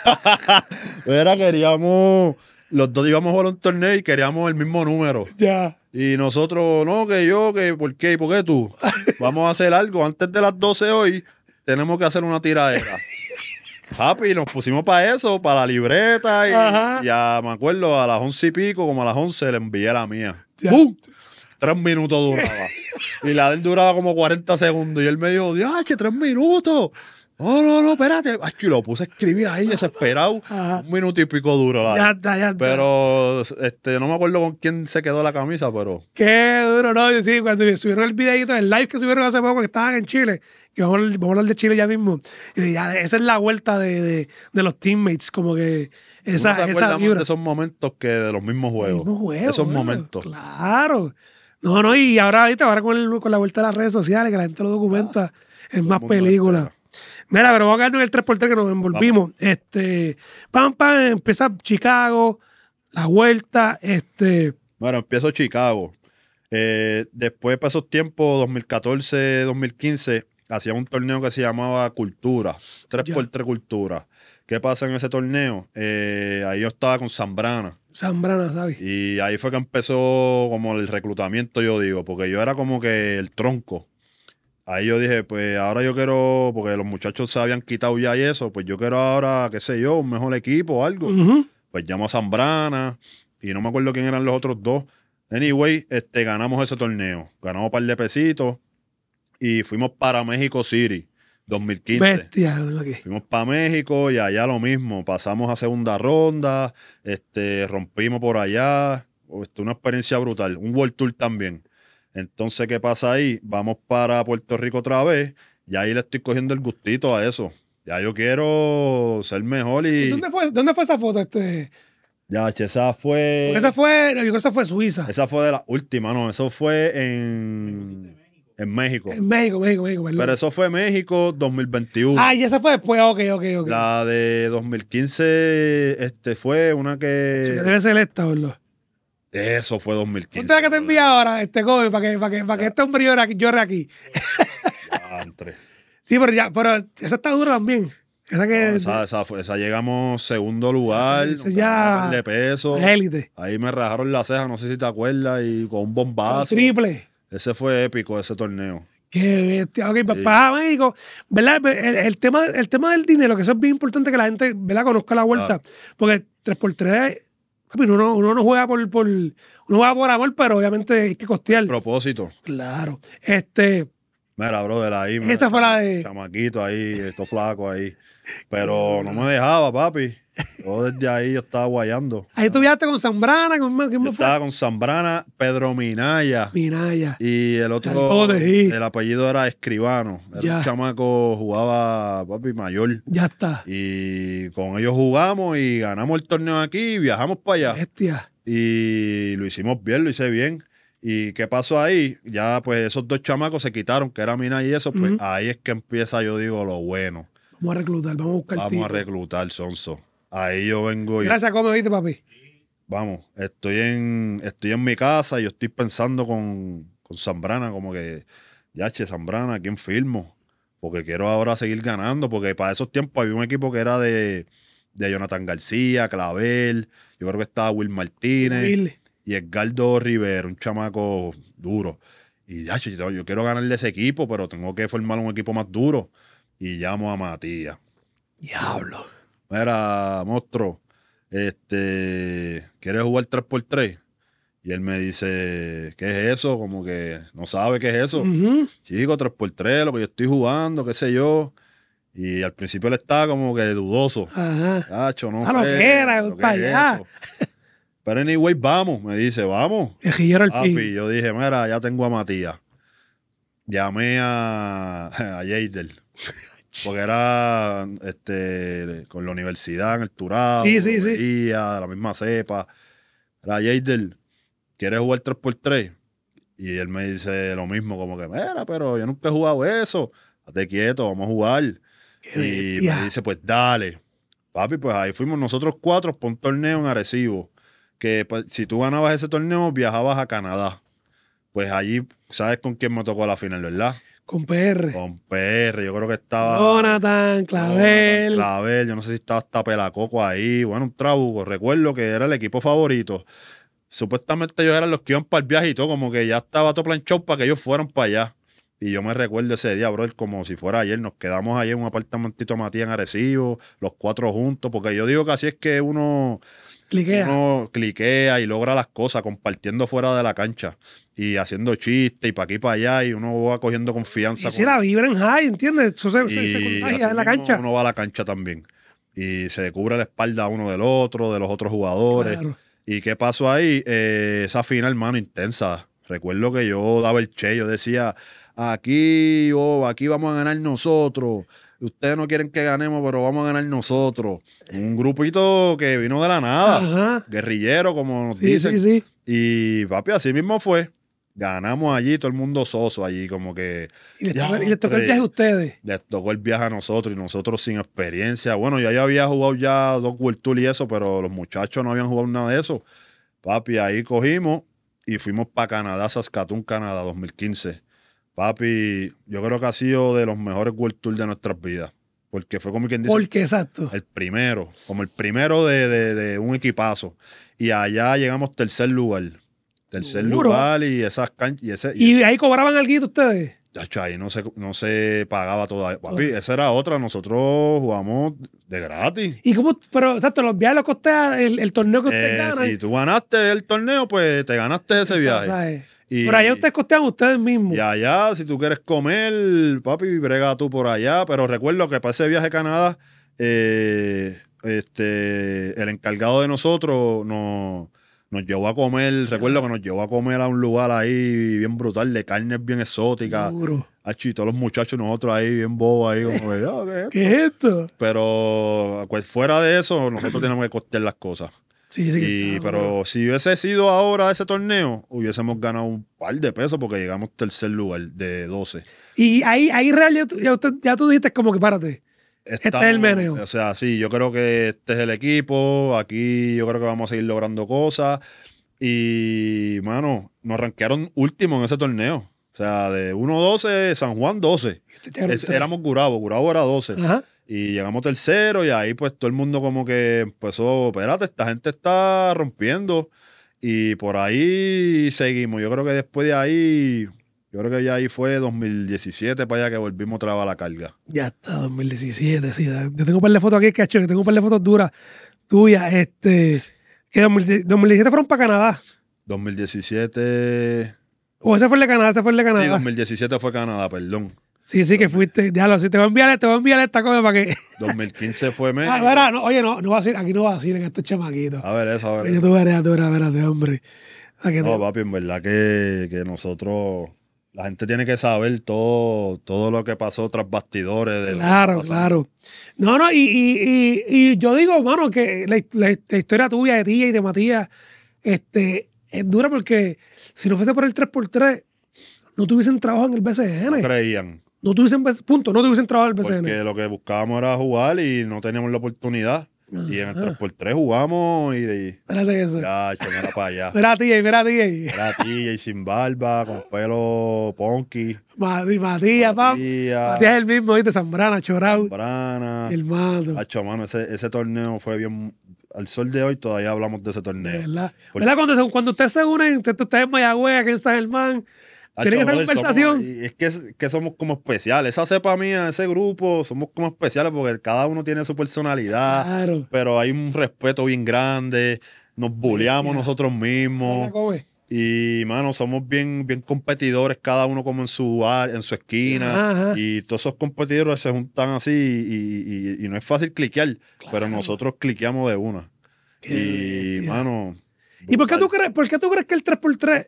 Era, queríamos. Los dos íbamos a jugar un torneo y queríamos el mismo número. Ya. Y nosotros, no, que yo, que ¿por qué? ¿Y por qué tú? Vamos a hacer algo. Antes de las doce hoy, tenemos que hacer una tiradera. Papi, nos pusimos para eso, para la libreta. Y Ajá. ya me acuerdo, a las once y pico, como a las once, le envié la mía. Ya. ¡Pum! Tres minutos duraba. Y la de él duraba como cuarenta segundos. Y él me dijo, ¡diache, tres minutos! No, no, no, espérate. Ay, y lo puse a escribir ahí desesperado. Ajá. Un minuto y pico duro. La Ya está, ya está. pero este, no me acuerdo con quién se quedó la camisa, pero Qué duro, ¿no? Sí, cuando subieron el videito, el live que subieron hace poco, que estaban en Chile, que vamos a hablar, vamos a hablar de Chile ya mismo. Y ya, esa es la vuelta de, de, de los teammates, como que esa, uno se esa acuerda más vibra. de esos momentos que de los mismos juegos. Mismo juego, esos bueno, momentos. Claro. No, no, y ahora ahorita, ahora con, el- con la vuelta de las redes sociales, que la gente lo documenta, es más mundo película. entera. Mira, pero vamos a quedarnos en el tres por tres que nos envolvimos. Este, pam, pam, empieza Chicago, la vuelta, este, Bueno, empiezo Chicago. Eh, después, para esos tiempos, dos mil catorce, dos mil quince, hacía un torneo que se llamaba Cultura. tres por tres Cultura. ¿Qué pasa en ese torneo? Eh, ahí yo estaba con Zambrana. Zambrana, ¿sabes? Y ahí fue que empezó como el reclutamiento, yo digo, porque yo era como que el tronco. Ahí yo dije, pues ahora yo quiero, porque los muchachos se habían quitado ya y eso, pues yo quiero ahora, qué sé yo, un mejor equipo o algo. Ujú. Pues llamo a Zambrana y no me acuerdo quién eran los otros dos. Anyway, este, ganamos ese torneo. Ganamos un par de pesitos y fuimos para México City, dos mil quince. Bestia. Okay. Fuimos para México y allá lo mismo. Pasamos a segunda ronda, este, rompimos por allá. Este, una experiencia brutal. Un World Tour también. Entonces, ¿qué pasa ahí? Vamos para Puerto Rico otra vez y ahí le estoy cogiendo el gustito a eso. Ya yo quiero ser mejor y... ¿Dónde fue, ¿Dónde fue esa foto? Este? Ya, che, esa fue... Porque esa fue, yo creo que esa fue Suiza. Esa fue de la última, no, eso fue en, en México. En México, México, México, perdón. Pero eso fue México dos mil veintiuno. Ah, y esa fue después, ok, ok, ok. La de dos mil quince este, fue una que... Debe ser esta, boludo. Eso fue dos mil quince. ¿Usted la que te envía ahora, este Kobe, para que, para que, para que este hombre llore aquí? Llore aquí. Ya, entre. Sí, pero ya, pero esa está dura también. Esa que... No, esa, esa, fue- esa llegamos segundo lugar, Esa nos ya- ganamos de peso. élite. Ahí me rajaron la ceja, no sé si te acuerdas, y con un bombazo. Triple. Ese fue épico, ese torneo. Qué bestia. Ok, pues para México, ¿verdad? El, el tema, el tema del dinero, que eso es bien importante que la gente, ¿verdad? Conozca la vuelta. Porque tres por tres, papi, uno, uno no juega por, por, uno juega por amor, pero obviamente hay que costear. Propósito. Claro. Este, Mira, brother, ahí. mira, Esa fue la de- Chamaquito ahí, estos flacos ahí. Pero no me dejaba, papi. Yo desde ahí yo estaba guayando. ahí tú viajaste con Zambrana, con ¿quién Yo más fue? estaba con Zambrana, Pedro Minaya. Minaya. Y el otro, Calpote, sí. el apellido era Escribano. Era Ya. un chamaco, jugaba, papi, mayor. Ya está. Y con ellos jugamos y ganamos el torneo aquí y viajamos para allá. Bestia. Y lo hicimos bien, lo hice bien. ¿Y qué pasó ahí? Ya pues esos dos chamacos se quitaron, que era Mina y eso, pues Ujú. ahí es que empieza, yo digo, lo bueno. Vamos a reclutar, vamos a buscar Vamos tipo. a reclutar, Sonso. Ahí yo vengo y Gracias, ¿cómo viste, papi? vamos, estoy en, estoy en mi casa y yo estoy pensando con, con Zambrana, como que, ya, che, Zambrana, ¿a quién firmo? Porque quiero ahora seguir ganando, porque para esos tiempos había un equipo que era de, de Jonathan García, Clavel, yo creo que estaba Will Martínez Will. y Edgardo Rivera, un chamaco duro. Y ya, che, yo yo quiero ganarle ese equipo, pero tengo que formar un equipo más duro. Y llamo a Matías. Diablo. Mira, monstruo, este, ¿quieres jugar tres por tres? Y él me dice, ¿qué es eso? Como que no sabe qué es eso. Ujú. Chico, tres por tres, lo que yo estoy jugando, qué sé yo. Y al principio él estaba como que dudoso. Ajá. Cacho, no Ah, sé. lo que era, lo que pa' es allá. eso. Pero anyway, vamos, me dice, vamos. El guillero al Papi, fin. yo dije, mira, ya tengo a Matías. Llamé a, a Yadel. Porque era este, con la universidad en el Turado, Sí, sí, lo sí. veía, la misma cepa. Era Yadel, ¿quieres jugar tres por tres? Y él me dice lo mismo, como que, mira, pero yo nunca he jugado eso. Date quieto, vamos a jugar. Qué Y bestia. me dice, pues dale. Papi, pues ahí fuimos nosotros cuatro por un torneo en Arecibo. Que pues, si tú ganabas ese torneo, viajabas a Canadá. Pues allí, ¿sabes con quién me tocó la final, verdad? Con P R. Con P R, yo creo que estaba... Jonathan, Clavel. Jonathan Clavel, yo no sé si estaba hasta Pelacoco ahí. Bueno, un trabuco. Recuerdo que era el equipo favorito. Supuestamente ellos eran los que iban para el viaje y todo, como que ya estaba todo planchado para que ellos fueran para allá. Y yo me recuerdo ese día, bro, como si fuera ayer. Nos quedamos ahí en un apartamentito Matías en Arecibo, los cuatro juntos, porque yo digo que así es que uno, Cliquea. uno cliquea y logra las cosas compartiendo fuera de la cancha y haciendo chistes y para aquí y para allá y uno va cogiendo confianza. Sí, sí, la vibra en high, ¿entiendes? Eso se, se, se y contagia así en la mismo cancha. uno va a la cancha también y se cubre la espalda uno del otro, de los otros jugadores. Claro. ¿Y qué pasó ahí? Eh, esa final, mano, intensa. Recuerdo que yo daba el che, yo decía, aquí, oh, aquí vamos a ganar nosotros. Ustedes no quieren que ganemos, pero vamos a ganar nosotros. Un grupito que vino de la nada, Ajá. guerrillero, como nos Sí, dicen. sí, sí. Y papi, así mismo fue. Ganamos allí, todo el mundo soso allí, como que Y les, Ya, tocó, y les tocó el hombre. viaje a ustedes. les tocó el viaje a nosotros y nosotros sin experiencia. Bueno, yo ya había jugado ya dos World Tour y eso, pero los muchachos no habían jugado nada de eso. Papi, ahí cogimos y fuimos para Canadá, Saskatoon, Canadá, dos mil quince. Papi, yo creo que ha sido de los mejores World Tour de nuestras vidas. Porque fue como quien dice Porque, exacto. el primero, como el primero de, de- de un equipazo. Y allá llegamos tercer lugar. Tercer Duro. lugar y esas canchas. Y ese, y Y ese- de ahí cobraban algo ustedes. Chacho, ahí no se, no se pagaba todavía. Papi, esa era otra. Nosotros jugamos de gratis. ¿Y cómo? Pero, exacto, los viajes los costea el, el torneo que ustedes Eh, ganan. si tú ganaste el torneo, pues te ganaste ese viaje. ¿Sabes? Y, Por allá ustedes costean ustedes mismos. y allá, si tú quieres comer, papi, brega tú por allá. Pero recuerdo que para ese viaje a Canadá, eh, este, el encargado de nosotros nos, nos llevó a comer. Recuerdo que nos llevó a comer a un lugar ahí bien brutal, de carnes bien exóticas. Duro. Achi, y todos los muchachos, nosotros ahí bien bobos, ahí como que, "Ah, ¿qué es esto?". ¿Qué es esto? Pero pues, fuera de eso, nosotros tenemos que costear las cosas. Sí, sí. Y, está, pero bueno. si hubiese sido ahora ese torneo, hubiésemos ganado un par de pesos porque llegamos tercer lugar de doce. Y ahí, ahí real, ya tú, ya, usted- ya tú dijiste como que párate. Este es el meneo. O sea, sí, yo creo que este es el equipo. Aquí yo creo que vamos a seguir logrando cosas. Y, mano, nos rankearon último en ese torneo. O sea, de uno doce, San Juan doce. Y usted llegaron Es- tres. éramos Gurabo, Gurabo era doce. Ajá. Y llegamos tercero y ahí pues todo el mundo como que empezó, espérate, esta gente está rompiendo. Y por ahí seguimos. Yo creo que después de ahí, yo creo que ya ahí fue dos mil diecisiete para allá que volvimos otra vez a la carga. Ya está, dos mil diecisiete, sí. Yo tengo un par de fotos aquí, cacho, yo tengo un par de fotos duras tuyas. Este, que dos mil diecisiete fueron para Canadá. dos mil diecisiete... O ese fue el de Canadá, ese fue el de Sí, Canadá. dos mil diecisiete fue Canadá, perdón. Sí, sí, que fuiste. Diablo, sí, te voy a enviar, te voy a enviar esta cosa para que. dos mil quince fue México. Ah, verá, no, oye, no, no va a ser, aquí no va a ser en estos chamaquitos. A ver eso, a ver Yo eso. tú verás, tú verás, espérate, hombre. A que No, te- papi, en verdad que, que nosotros, la gente tiene que saber todo, todo lo que pasó tras bastidores. De lo que Claro, está claro. pasando. No, no, y, y, y, y yo digo, mano, que la, la- la historia tuya de Tía y de Matías este, es dura porque si no fuese por el tres por tres, no tuviesen trabajo en el B C No N. creían. No tuviesen, punto, no tuviesen trabajo en el B C N. Porque lo que buscábamos era jugar y no teníamos la oportunidad. Y en el Ajá. tres por tres jugamos y, y Espérate eso. ya, che, no era para allá. Mira, Tía, mira, Tía. Era tía y sin barba, con pelo punky. Mati- Matías, pap. Matías. Matías es el mismo, ¿viste? Zambrana, Chorau, Brana. hermano. Hacho, mano, ese, ese torneo fue bien. Al sol de hoy todavía hablamos de ese De torneo. verdad. Por- ¿Verdad? Cuando, se- cuando ustedes se unen, ustedes ustedes en Mayagüez, aquí en San Germán, Hacho, tienen esa brother, conversación. somos- y es que, que somos como especiales. Esa cepa mía, ese grupo, somos como especiales porque cada uno tiene su personalidad, Claro. pero hay un respeto bien grande. Nos bulleamos Bestia. nosotros mismos. ¿Cómo es? Y, mano, somos bien, bien competidores, cada uno como en su área, en su esquina. Ajá. Y todos esos competidores se juntan así y, y- y no es fácil cliquear, pero nosotros cliqueamos de una. Qué Y, bestia. mano. ¿Y por qué, tú brutal. crees, por qué tú crees que el tres por tres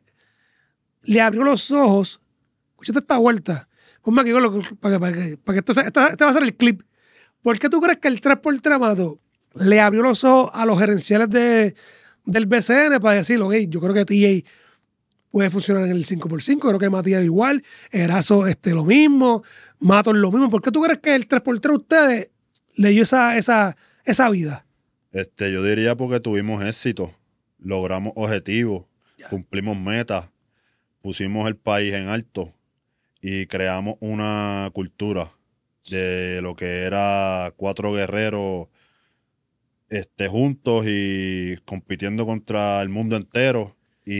le abrió los ojos? Escúchate esta vuelta. Ponme aquí con lo- para que, para que, para que esto sea- esta- este va a ser el clip. ¿Por qué tú crees que el tres por tres, Mato, le abrió los ojos a los gerenciales de, del B C N para decir, ok, yo creo que T J puede funcionar en el cinco por cinco, creo que Matías igual, Erazo este, lo mismo, Mato es lo mismo? ¿Por qué tú crees que el tres por tres a ustedes le dio esa, esa, esa vida? Este, yo diría porque tuvimos éxito, logramos objetivos, Ya. cumplimos metas, pusimos el país en alto y creamos una cultura de lo que era cuatro guerreros este, juntos y compitiendo contra el mundo entero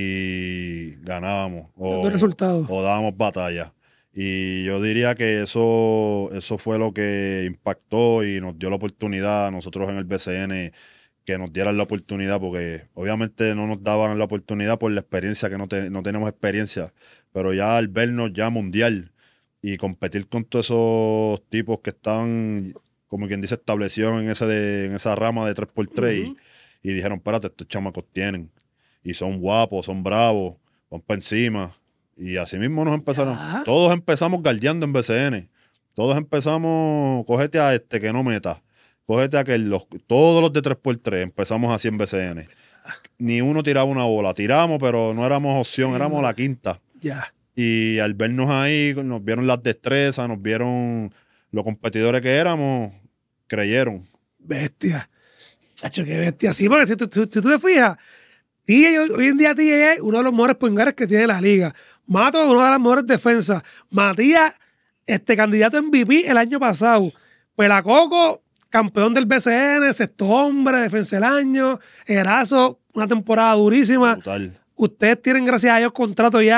y ganábamos o, Dando resultados. o dábamos batalla. Y yo diría que eso, eso fue lo que impactó y nos dio la oportunidad a nosotros en el B C N que nos dieran la oportunidad, porque obviamente no nos daban la oportunidad por la experiencia, que no, te- no tenemos experiencia, pero ya al vernos ya mundial y competir con todos esos tipos que estaban, como quien dice, establecidos en, ese de, en esa rama de tres por tres Ujú. y, y dijeron, espérate, estos chamacos tienen, y son guapos, son bravos, van para encima. Y así mismo nos empezaron. Ya. Todos empezamos galdeando en B C N. Todos empezamos, cógete a este que no meta. Cógete a que los, todos los de tres por tres empezamos así en B C N. Ni uno tiraba una bola. Tiramos, pero no éramos opción, Sí, éramos no. la quinta. Ya. Y al vernos ahí, nos vieron las destrezas, nos vieron los competidores que éramos, creyeron. Bestia. Chacho, qué bestia. Sí, porque si tú, si tú te fijas, T J, hoy, hoy en día T J es uno de los mejores pungares que tiene la liga. Mato es una de las mejores defensas. Matías, este candidato M V P el año pasado. Pelacoco, campeón del B C N, sexto hombre, defensa del año. Erazo, una temporada durísima. Brutal. Ustedes tienen, gracias a Dios, contrato ya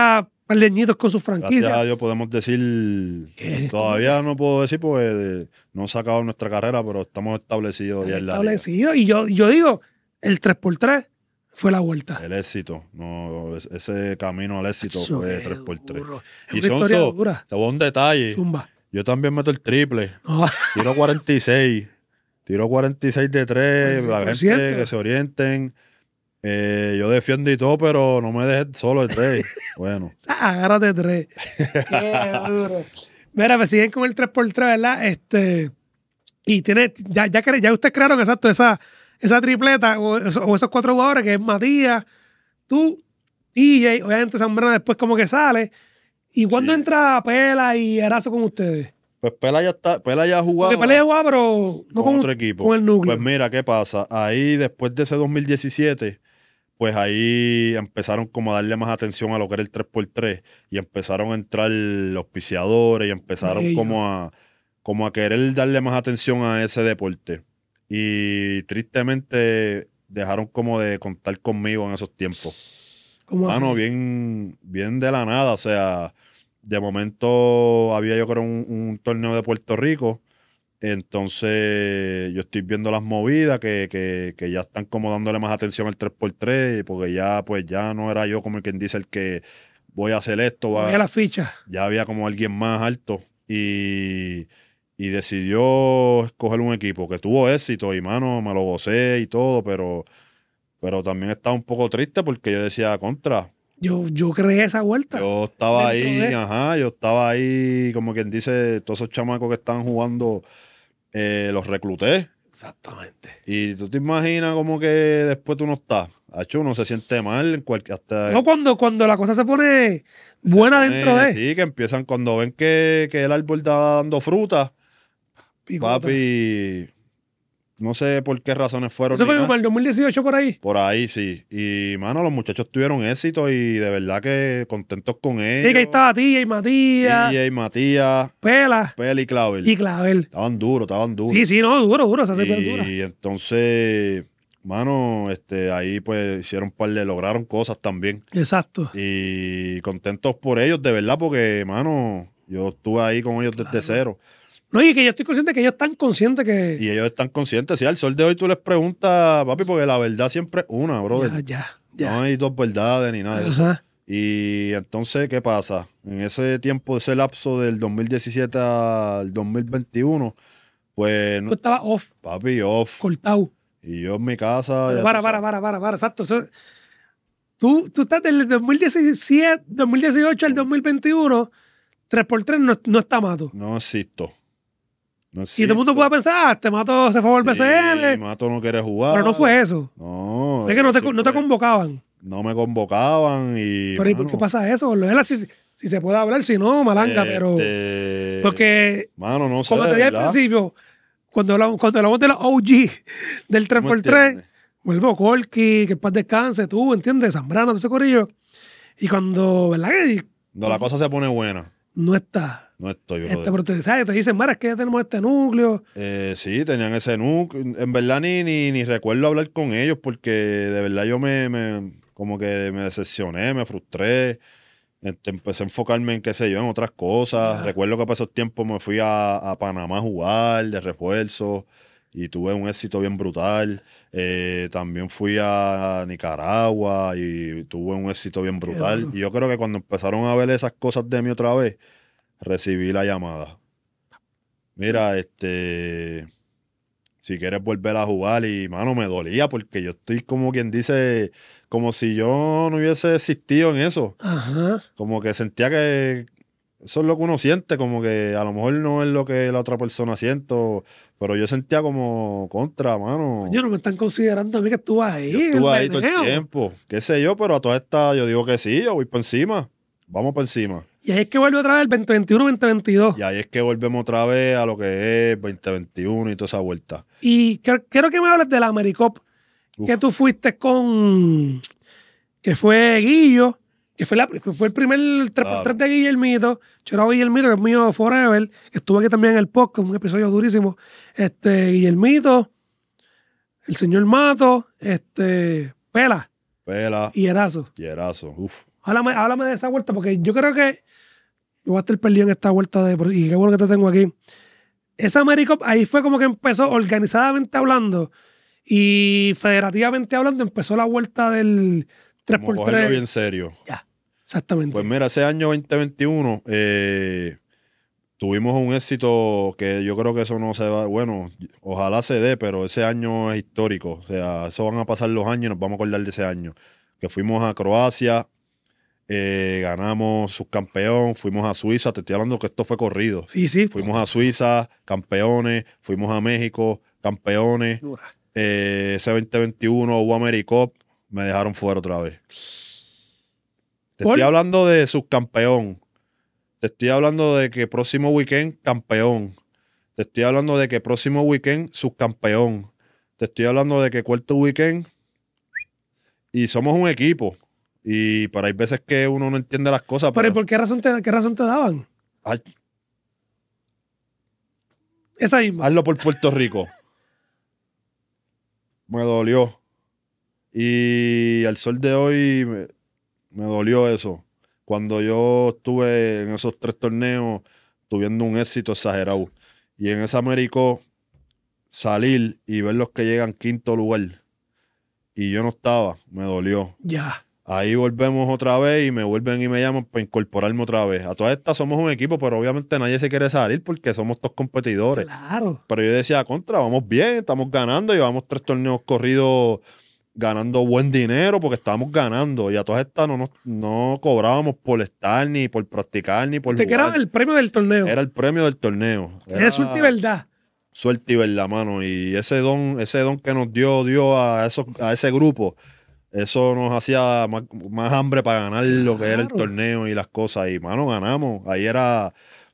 par de añitos con sus Gracias a franquicias. Dios podemos decir, ¿Qué? todavía no puedo decir porque no he sacado nuestra carrera, pero estamos establecidos ya en la liga. Establecido. Y yo, yo digo, el tres por tres fue la vuelta. El éxito, no, es- ese camino al éxito Eso fue es tres por tres. duro. Es Y una historia Sonso, dura. te voy a un detalle. Zumba. Yo también meto el triple. No, Tiro cuarenta y seis. Tiro cuarenta y seis de tres. La Por gente cierto. que se orienten. Eh, yo defiendo y todo, pero no me dejes solo el tres. Bueno, agárrate tres. Qué duro. Mira, pues siguen con el tres por tres, ¿verdad? Este, y tiene, ya, ya, cre- ya ustedes crearon exacto esa, esa tripleta o, eso- o esos cuatro jugadores que es Matías, tú, T J, obviamente Zambrana después como que sale. ¿Y cuándo Sí. entra Pela y Erazo con ustedes? pues Pela ya está, Pela ya jugaba Porque Pela ya jugaba, pero no con con, otro equipo. con el núcleo. Pues mira, ¿qué pasa? Ahí después de ese dos mil diecisiete, pues ahí empezaron como a darle más atención a lo que era el tres por tres y empezaron a entrar los auspiciadores y empezaron Ellos. como a, como a querer darle más atención a ese deporte. Y tristemente dejaron como de contar conmigo en esos tiempos. ¿Cómo Mano, así? bien, bien de la nada. O sea, de momento había yo creo un, un torneo de Puerto Rico. Entonces yo estoy viendo las movidas que, que, que ya están como dándole más atención al tres por tres, porque ya pues ya no era yo como quien dice el que voy a hacer esto, va- Voy a la ficha. ya había como alguien más alto y, y decidió escoger un equipo que tuvo éxito y mano, me lo gocé y todo, pero, pero también estaba un poco triste porque yo decía contra. Yo, yo creé esa vuelta. Yo estaba Dentro ahí, de- ajá, yo estaba ahí, como quien dice, todos esos chamacos que estaban jugando, eh, los recluté. Exactamente. Y tú te imaginas como que después tú no estás. Hacho, uno se siente mal en cualquier hasta No, cuando, cuando la cosa se pone se buena pone- dentro de. Sí, que empiezan cuando ven que, que el árbol está dando fruta, Picota. papi, no sé por qué razones fueron. Eso ni fue nada. como el dos mil dieciocho por ahí. Por ahí, sí. Y, mano, los muchachos tuvieron éxito y de verdad que contentos con ellos. Sí, que ahí estaba Tía y Matías, D J, Matías, Pela Peli y Clavel. y Clavel. Estaban duros, estaban duros. Sí, sí, no, duro, duro, esa se ve dura. Y entonces, mano, este, ahí pues hicieron un par de, lograron cosas también. Exacto. Y contentos por ellos, de verdad, porque, mano, yo estuve ahí con ellos desde Claro. cero. No, y que yo estoy consciente que ellos están conscientes que. Y ellos están conscientes. Si al sol de hoy tú les preguntas, papi, porque la verdad siempre es una, brother. Ya, ya, ya. No hay dos verdades ni nada de eso. Ajá. Y entonces, ¿qué pasa? En ese tiempo, ese lapso del dos mil diecisiete al dos mil veintiuno, pues, Tú no, estabas off, papi, off. cortado. Y yo en mi casa. Pero ya para, tú para, sabes. para, para, para, exacto. Eso- tú, tú estás del dos mil diecisiete, dos mil dieciocho al dos mil veintiuno, tres por tres no, no está Mato. No existo. No Y todo el mundo puede pensar, ah, este Mato se fue al B C Sí, N, Mato no quiere jugar. pero no fue eso. No. Es que no te, siempre- no te convocaban. no me convocaban y. Pero ¿y por mano, qué pasa eso? Por lo general, si, si se puede hablar, si no, malanga, pero. este, Porque, Mano, no sé. como te de dije al verdad. principio, cuando hablamos, cuando hablamos de los O G del tres ¿Cómo por tres, entiendes? vuelvo Corky, que paz descanse, tú, ¿entiendes? Zambrana, todo ese corillo. Y cuando, ¿verdad? Que No, la cosa se pone buena. no está. No estoy, Este, brother. pero te, ¿sabes? Te dicen, mira, es que ya tenemos este núcleo. Eh, sí, tenían ese núcleo. En verdad ni, ni, ni recuerdo hablar con ellos porque de verdad yo me, me como que me decepcioné, me frustré. Este, empecé a enfocarme en qué sé yo, en otras cosas. Ya. Recuerdo que para esos tiempos me fui a, a Panamá a jugar de refuerzo y tuve un éxito bien brutal. Eh, también fui a Nicaragua y tuve un éxito bien brutal. duro. Y yo creo que cuando empezaron a ver esas cosas de mí otra vez, recibí la llamada. Mira, este, si quieres volver a jugar y, mano, me dolía porque yo estoy como quien dice, como si yo no hubiese existido en eso. Ajá. Como que sentía que eso es lo que uno siente, como que a lo mejor no es lo que la otra persona siente, pero yo sentía como contra, mano. Coño, no me están considerando a mí que estuve ahí. Yo estuve ahí todo el meneo. tiempo, qué sé yo, pero a todas estas yo digo que sí, yo voy para encima, vamos para encima. Y ahí es que vuelve otra vez el veinte veintiuno, veinte veintidós. Y ahí es que volvemos otra vez a lo que es veinte veintiuno y toda esa vuelta. Y quiero, quiero que me hables de la AmeriCop, Uf. que tú fuiste con, que fue Guillo, que fue, la, que fue el primer tres por tres Claro. de Guillermito, Chorado Guillermito, que es mío forever, que estuvo aquí también en el podcast, un episodio durísimo. Este, Guillermito, el señor Mato, este, Pela Pela, y Erazo. Hierazo, uf. Háblame, háblame de esa vuelta, porque yo creo que yo voy a estar perdido en esta vuelta de... Y qué bueno que te tengo aquí. Esa AmeriCup, ahí fue como que empezó organizadamente hablando y federativamente hablando, empezó la vuelta del tres por Como cogerlo tres. bien serio. Ya, exactamente. Pues mira, ese año veinte veintiuno eh, tuvimos un éxito que yo creo que eso no se va, bueno, ojalá se dé, pero ese año es histórico. O sea, eso van a pasar los años y nos vamos a acordar de ese año. Que fuimos a Croacia, eh, ganamos subcampeón, fuimos a Suiza, te estoy hablando que esto fue corrido. Sí, sí. Fuimos a Suiza, campeones, fuimos a México, campeones. Dura. Eh, ese veinte veintiuno hubo AmeriCup, me dejaron fuera otra vez. Te ¿Por? estoy hablando de subcampeón. Te estoy hablando de que próximo weekend, campeón. Te estoy hablando de que próximo weekend, subcampeón. Te estoy hablando de que cuarto weekend. Y somos un equipo. Y para hay veces que uno no entiende las cosas. Pero ¿y Pero, por qué razón te, qué razón te daban? Ay, Esa misma. hazlo por Puerto Rico. Me dolió. Y al sol de hoy me, me dolió eso. Cuando yo estuve en esos tres torneos, tuviendo un éxito exagerado. Y en esa Américo, salir y ver los que llegan quinto lugar. Y yo no estaba, me dolió. Ya. Ahí volvemos otra vez y me vuelven y me llaman para incorporarme otra vez. A todas estas somos un equipo, pero obviamente nadie se quiere salir porque somos todos competidores. Claro. Pero yo decía, contra, vamos bien, estamos ganando, llevamos tres torneos corridos ganando buen dinero porque estábamos ganando. Y a todas estas no, nos- no cobrábamos por estar, ni por practicar, ni por Te jugar. quedaba el premio del torneo. Era el premio del torneo. Era suerte y verdad. Suerte y verdad, mano. Y ese don, ese don que nos dio Dios a, esos, a ese grupo, eso nos hacía más, más hambre para ganar lo que era el Claro. torneo y las cosas. Y, mano, ganamos. Ahí era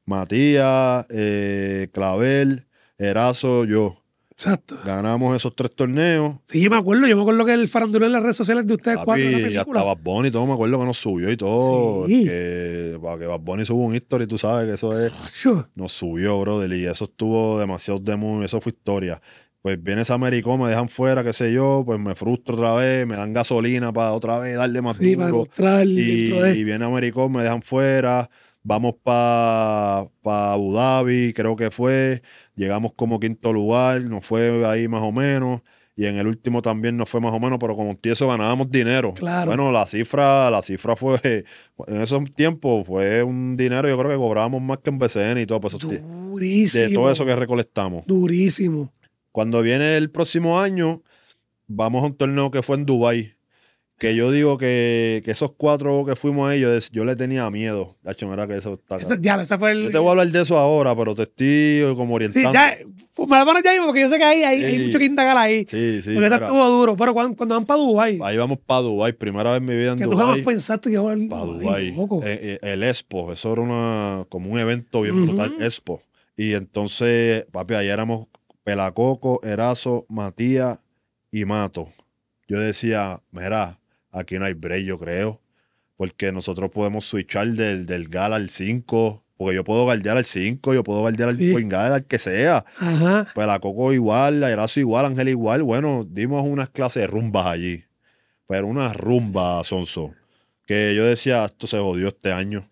Matías, eh, Clavel, Erazo, yo. Exacto. Ganamos esos tres torneos. Sí, yo me acuerdo. Yo me acuerdo que el faranduleo en las redes sociales de ustedes Papi, cuatro en la y película. hasta Bad Bunny y todo, me acuerdo que nos subió y todo. Sí. Que, para que Bad Bunny suba un history, tú sabes que eso es... Sure. Nos subió, brother, y eso estuvo demasiado demo, eso fue historia. Pues viene ese Américo, me dejan fuera, qué sé yo, pues me frustro otra vez, me dan gasolina para otra vez darle más Sí, para duro. demostrar Y, dentro de... y viene Américo, me dejan fuera, vamos para pa Abu Dhabi, creo que fue, llegamos como quinto lugar, nos fue ahí más o menos, y en el último también nos fue más o menos, pero como eso ganábamos dinero. Claro. Bueno, la cifra, la cifra fue, en esos tiempos fue un dinero, yo creo que cobrábamos más que en B C N y todo, pues esos ti- Durísimo. de todo eso que recolectamos. Durísimo. Cuando viene el próximo año, vamos a un torneo que fue en Dubái. Que yo digo que, que esos cuatro que fuimos a ellos, yo le tenía miedo. Hacho, mira que eso está Ese, ya, ese fue el... Yo te voy a hablar de eso ahora, pero te estoy como Sí, orientando. ya, pues, me la pones ya mismo porque yo sé que ahí hay, hay Sí. mucho que indagar ahí. Sí, sí. porque ese mira, estuvo duro. Pero cuando, cuando van para Dubái, ahí vamos para Dubái, primera vez en mi vida en que tú jamás Dubái. pensaste que iba a Para Dubái. Eh, eh, el Expo, eso era una, como un evento bien Ujú. brutal, Expo. Y entonces, papi, ahí éramos Pelacoco, Erazo, Matías y Mato. Yo decía, mira, aquí no hay break, yo creo, porque nosotros podemos switchar del, del Gala al cinco, porque yo puedo guardiar al cinco, yo puedo guardiar al Sí. point guard, al que sea. Ajá. Pelacoco igual, Erazo igual, Ángel igual. Bueno, dimos unas clases de rumbas allí, pero unas rumbas, Sonso, que yo decía, esto se jodió este año.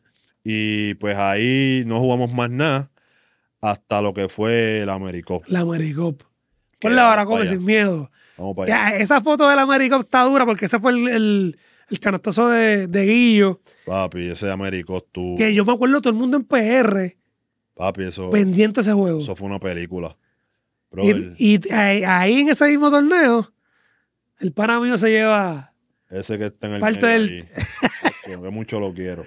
Y pues ahí no jugamos más nada hasta lo que fue la AmeriCup. La Maricop. Que Ponle la vamos Baracop para allá. sin miedo. Vamos para allá. Ya, esa foto de la Maricop está dura porque ese fue el, el, el canastazo de, de Guillo. Papi, ese AmeriCup tú. Que yo me acuerdo todo el mundo en P R Papi, eso, pendiente de ese juego. eso fue una película. Brother, Y, y ahí, ahí en ese mismo torneo, el pana mío se lleva ese que está en el parte medio del- ahí, que mucho lo quiero.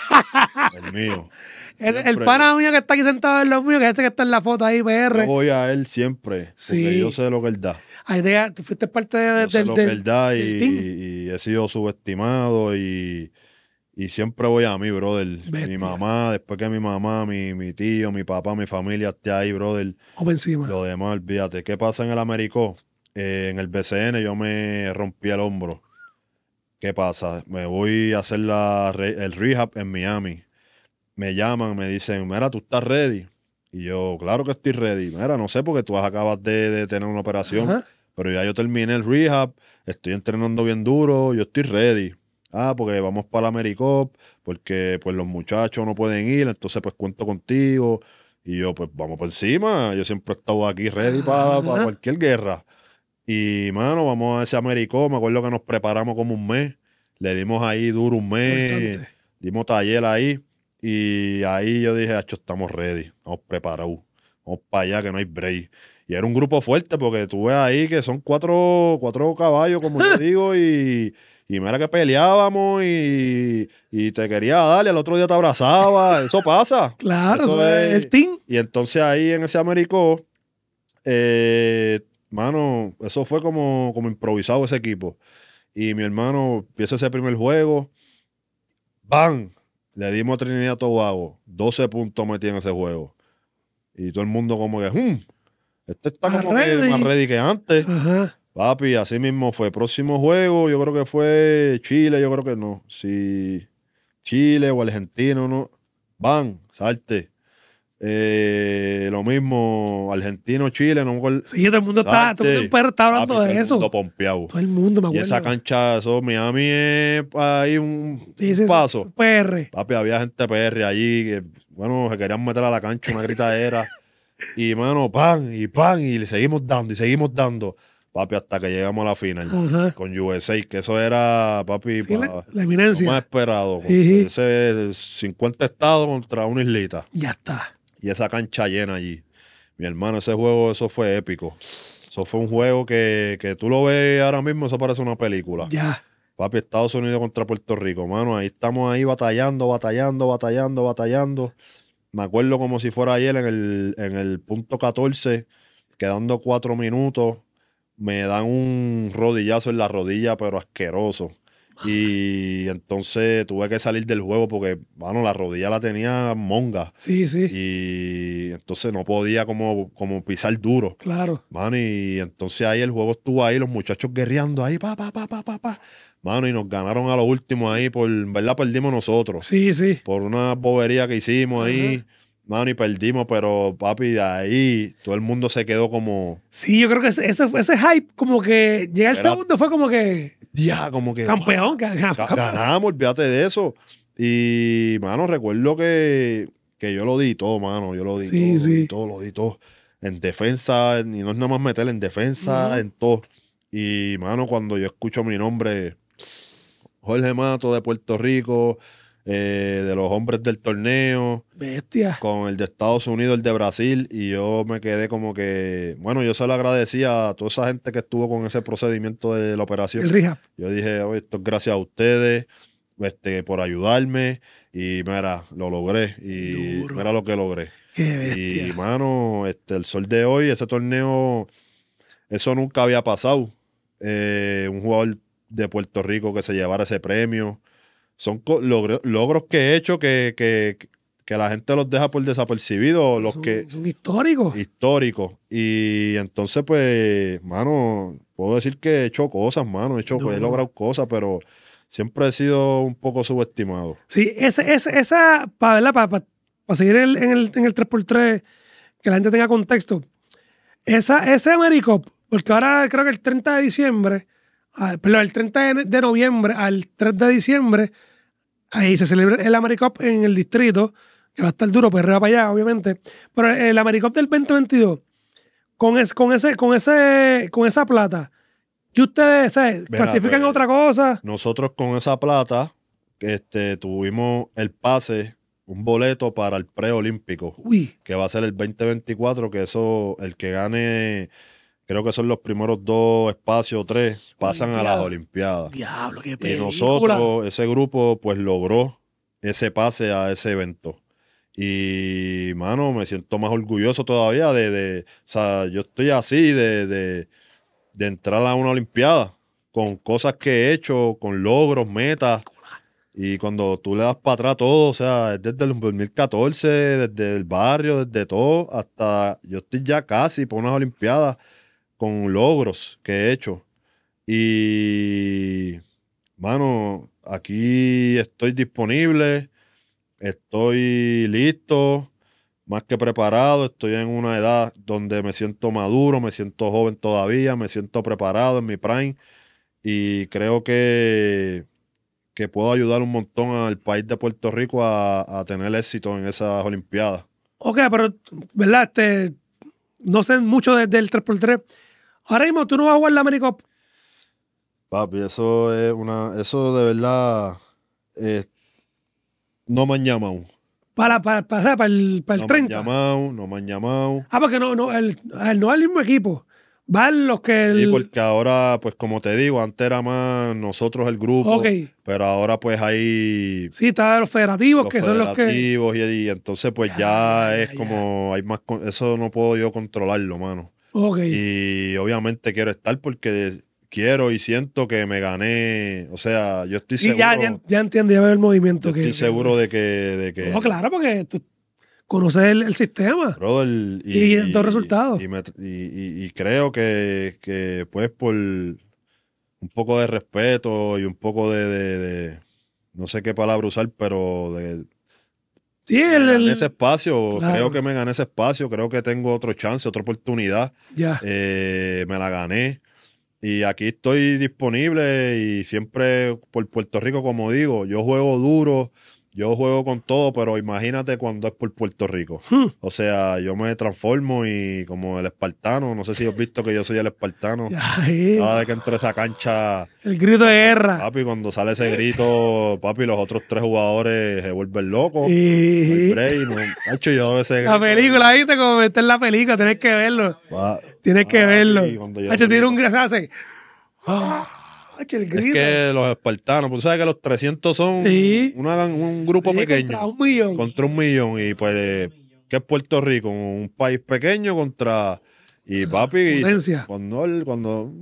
El mío. el, el Siempre. pana mío que está aquí sentado en los míos, que es este que está en la foto ahí, P Yo R. voy a él siempre, porque Sí. yo sé lo que él da. Ahí te, tú fuiste parte de, Yo sé del, lo que del- él da y, del team. y he sido subestimado y, y siempre voy a mí, brother. Bestia. Mi mamá, después que mi mamá, mi, mi tío, mi papá, mi familia esté ahí, brother. O por encima. Lo demás, olvídate. ¿Qué pasa en el Américo? Eh, en el B C N yo me rompí el hombro. ¿Qué pasa? Me voy a hacer la, re- el rehab en Miami. Me llaman, me dicen, mira, ¿tú estás ready? Y yo, claro que estoy ready. Mira, no sé, porque tú acabas de, de tener una operación, Ajá. pero ya yo terminé el rehab, estoy entrenando bien duro, yo estoy ready. Ah, porque vamos para la AmeriCup, porque pues los muchachos no pueden ir, entonces pues cuento contigo. Y yo, pues vamos por encima. Yo siempre he estado aquí ready para Ajá. cualquier guerra. Y, mano, vamos a ese AmeriCup. Me acuerdo que nos preparamos como un mes. Le dimos ahí duro un mes. Importante. Dimos taller ahí. Y ahí yo dije, acho, estamos ready. Estamos preparados. Vamos para allá, que no hay break. Y era un grupo fuerte porque tú ves ahí que son cuatro, cuatro caballos, como yo digo, y, y mira que peleábamos y, y te quería dar y al otro día te abrazaba. Eso pasa. Claro, Eso eso es es. el team. Y entonces ahí en ese AmeriCup, eh, mano, eso fue como, como improvisado ese equipo. Y mi hermano empieza ese primer juego, ¡bam! Le dimos a Trinidad y Tobago, doce puntos metí en ese juego. Y todo el mundo como que, "Hmm, este está Más como que ready. más ready que antes". Ajá. Papi, así mismo fue. Próximo juego, yo creo que fue Chile, yo creo que no. Si Chile o Argentina, no. Van, salte. Eh, lo mismo, Argentino, Chile, no me acuerdo. Sí, todo el mundo está, todo el mundo en Perro está hablando Papi, de todo el eso. mundo pompeado. Todo el mundo, me Y acuerdo. esa cancha, eso, Miami es ahí un, Sí, un sí, sí, paso. P R. Papi, había gente P R allí que, bueno, se querían meter a la cancha una gritadera. Y, mano, pan, y pan, y le seguimos dando, y seguimos dando. Papi, hasta que llegamos a la final Ajá. con U S A, que eso era, papi, Sí, pa- la, la lo eminencia. más esperado. Sí, sí. Ese cincuenta estados contra una islita. Ya está. Y esa cancha llena allí. Mi hermano, ese juego, eso fue épico. Eso fue un juego que, que tú lo ves ahora mismo, eso parece una película. Ya. Papi, Estados Unidos contra Puerto Rico, mano. Ahí estamos ahí batallando, batallando, batallando, batallando. Me acuerdo como si fuera ayer en el, en el punto catorce, quedando cuatro minutos. Me dan un rodillazo en la rodilla, pero asqueroso. Y entonces tuve que salir del juego porque, mano, la rodilla la tenía monga. Sí, sí. Y entonces no podía como, como pisar duro. Claro. Mano, y entonces ahí el juego estuvo ahí, los muchachos guerreando ahí, pa, pa, pa, pa, pa, pa. Mano, y nos ganaron a lo último ahí, por, ¿verdad? Perdimos nosotros. Sí, sí. Por una bobería que hicimos Ajá. ahí. Mano, y perdimos, pero papi, de ahí todo el mundo se quedó como, Sí, yo creo que ese, ese, ese hype, como que llega el Era- segundo, fue como que ya, como que campeón. ¡guau! ga- Ga- campeón. ganamos, olvídate de eso. Y, mano, recuerdo que, que yo lo di todo, mano. Yo lo di Sí, todo, lo di sí. todo, lo di todo. En defensa, y no es nada más meter en defensa, Ujú. en todo. Y, mano, cuando yo escucho mi nombre, Jorge Mato de Puerto Rico, eh, de los hombres del torneo, Bestia. con el de Estados Unidos, el de Brasil, y yo me quedé como que, bueno, yo se lo agradecía a toda esa gente que estuvo con ese procedimiento de la operación. El rehab. Yo dije, oye, esto es gracias a ustedes, este, por ayudarme, y mira, lo logré, y Duro. mira lo que logré. Qué bestia. Y, mano, este, el sol de hoy, ese torneo, eso nunca había pasado. Eh, un jugador de Puerto Rico que se llevara ese premio. Son co- logro- logros que he hecho que, que, que la gente los deja por desapercibidos, los son, que son históricos. históricos. Y entonces, pues, mano, puedo decir que he hecho cosas, mano. He hecho, pues, he Duro. logrado cosas, pero siempre he sido un poco subestimado. Sí, ese, ese, esa, para para seguir el- en, el, en el tres por tres, que la gente tenga contexto. Esa, ese AmeriCup, porque ahora creo que el treinta de diciembre, ah, perdón, el treinta de, de noviembre al tres de diciembre, ahí se celebra el AmeriCup en el distrito, que va a estar duro, pues arriba para allá, obviamente. Pero el AmeriCup del veinte veintidós, con, es, con, ese, con, ese, con esa plata, que ustedes ¿sabes? Verá, clasifican pues, otra cosa. Nosotros con esa plata, este, tuvimos el pase, un boleto para el preolímpico, Uy, que va a ser el veinte veinticuatro, que eso, el que gane, creo que son los primeros dos espacios, tres, pasan a las Olimpiadas. diablo, qué Y película. nosotros, ese grupo, pues logró ese pase a ese evento. Y, mano, me siento más orgulloso todavía de, de o sea, yo estoy así de, de, de entrar a una Olimpiada con cosas que he hecho, con logros, metas. Y cuando tú le das para atrás todo, o sea, es desde el dos mil catorce, desde el barrio, desde todo, hasta yo estoy ya casi por unas Olimpiadas con logros que he hecho. Y, mano, aquí estoy disponible, estoy listo, más que preparado, estoy en una edad donde me siento maduro, me siento joven todavía, me siento preparado en mi prime y creo que, que puedo ayudar un montón al país de Puerto Rico a, a tener éxito en esas Olimpiadas. Ok, pero, ¿verdad? Este, no sé mucho de- del tres por tres. Ahora mismo tú no vas a jugar la AmeriCup. Papi, eso es una, eso de verdad, eh, no me han llamado. Para, para, para, para el, para el No me han treinta. llamado, no me han llamado. Ah, porque no, no, el, el- no es el mismo equipo. Van los que... Sí, El, porque ahora, pues como te digo, antes era más nosotros el grupo, Ok. pero ahora pues hay Sí, está los federativos, los que son los que... federativos y, y entonces pues Ya, ya, ya, es ya, como, hay más, con- eso no puedo yo controlarlo, mano. Ok. Y obviamente quiero estar porque quiero y siento que me gané, o sea, yo estoy Sí, seguro, ya, ya, ya entiendo, ya veo el movimiento. yo que, estoy que- seguro de que, de que No, claro, porque tú conoces el, el sistema. brother, Y los resultados. Y, me- y- y- y creo que, que, pues, por un poco de respeto y un poco de, de- de- no sé qué palabra usar, pero de, Sí, me el... gané el- ese espacio, claro. creo que me gané ese espacio, creo que tengo otra chance, otra oportunidad, ya. eh, me la gané. Y aquí estoy disponible y siempre por Puerto Rico, como digo, yo juego duro, yo juego con todo, pero imagínate cuando es por Puerto Rico. Hmm. O sea, yo me transformo y como el espartano, no sé si has visto que yo soy el espartano. Ya, sí. Cada vez que entro a esa cancha, El grito de guerra. papi, cuando sale ese grito, papi, los otros tres jugadores se vuelven locos. No hay Y... break, no. Hacho, yo a veces La grito, película, ¿viste? Como está en la película, tienes que verlo. va- Tienes que papi, verlo. cuando yo Hacho, tiene grito. un grito, hace... Ah, hacho, el Es grito. que los espartanos, pues tú sabes que los trescientos son Sí. una- un grupo Sí, pequeño contra un millón. contra un millón y pues ¿qué es Puerto Rico? Un país pequeño contra y papi Potencia. cuando él- cuando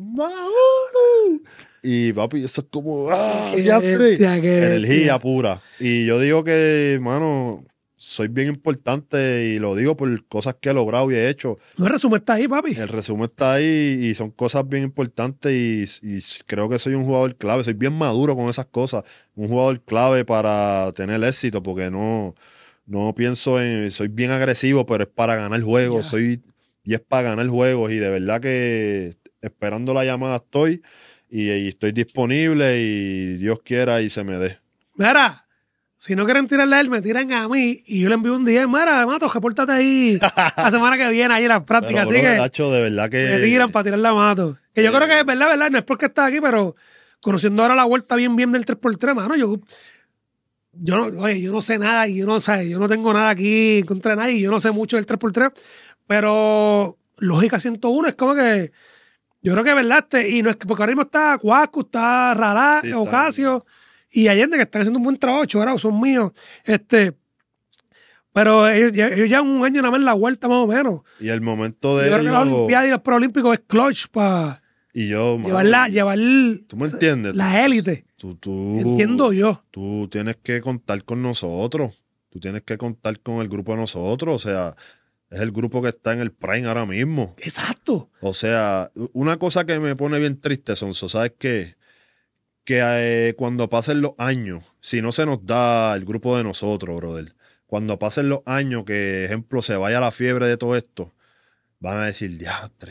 y papi eso es como ah, Qué ya bestia, qué energía bestia. pura y yo digo que mano soy bien importante y lo digo por cosas que he logrado y he hecho. No, el resumen está ahí, papi. El resumen está ahí y son cosas bien importantes y, y creo que soy un jugador clave, soy bien maduro con esas cosas, un jugador clave para tener éxito porque no, no pienso en, soy bien agresivo, pero es para ganar juegos, Ya. soy y es para ganar juegos y de verdad que esperando la llamada estoy y, y estoy disponible y Dios quiera y se me dé. Mira, si no quieren tirarle a él, me tiran a mí y yo le envío un D M. Mira, Mato, repórtate ahí la semana que viene, ahí en las prácticas. Pero, Así bro, que Nacho, de verdad que me tiran para tirarle a Mato. Que yo Eh. creo que es verdad, verdad. No es porque está aquí, pero conociendo ahora la vuelta bien, bien del tres por tres, mano, yo, yo, no, oye, yo no sé nada y yo no, sé, yo no tengo nada aquí en contra de nadie y yo no sé mucho del tres por tres, pero lógica ciento uno es como que yo creo que es verdad. Este, y no es que porque ahora mismo está Cuascu, está Ralá, Sí, está Ocasio y Allende, que están haciendo un buen trabajo, ocho horas son míos. Este, pero ellos, ya- ellos ya un año nada más en la vuelta, más o menos. y el momento Yo de creo que las ellos, Olimpiadas y los Preolímpicos es clutch para y yo, mano, llevar la, llevar ¿tú me entiendes? la élite. Tú, tú, Entiendo yo. Tú tienes que contar con nosotros. Tú tienes que contar con el grupo de nosotros. O sea, es el grupo que está en el prime ahora mismo. Exacto. O sea, una cosa que me pone bien triste, Sonso, ¿sabes qué? Que eh, cuando pasen los años, si no se nos da el grupo de nosotros, brother, cuando pasen los años que, ejemplo, se vaya la fiebre de todo esto, van a decir, diastre,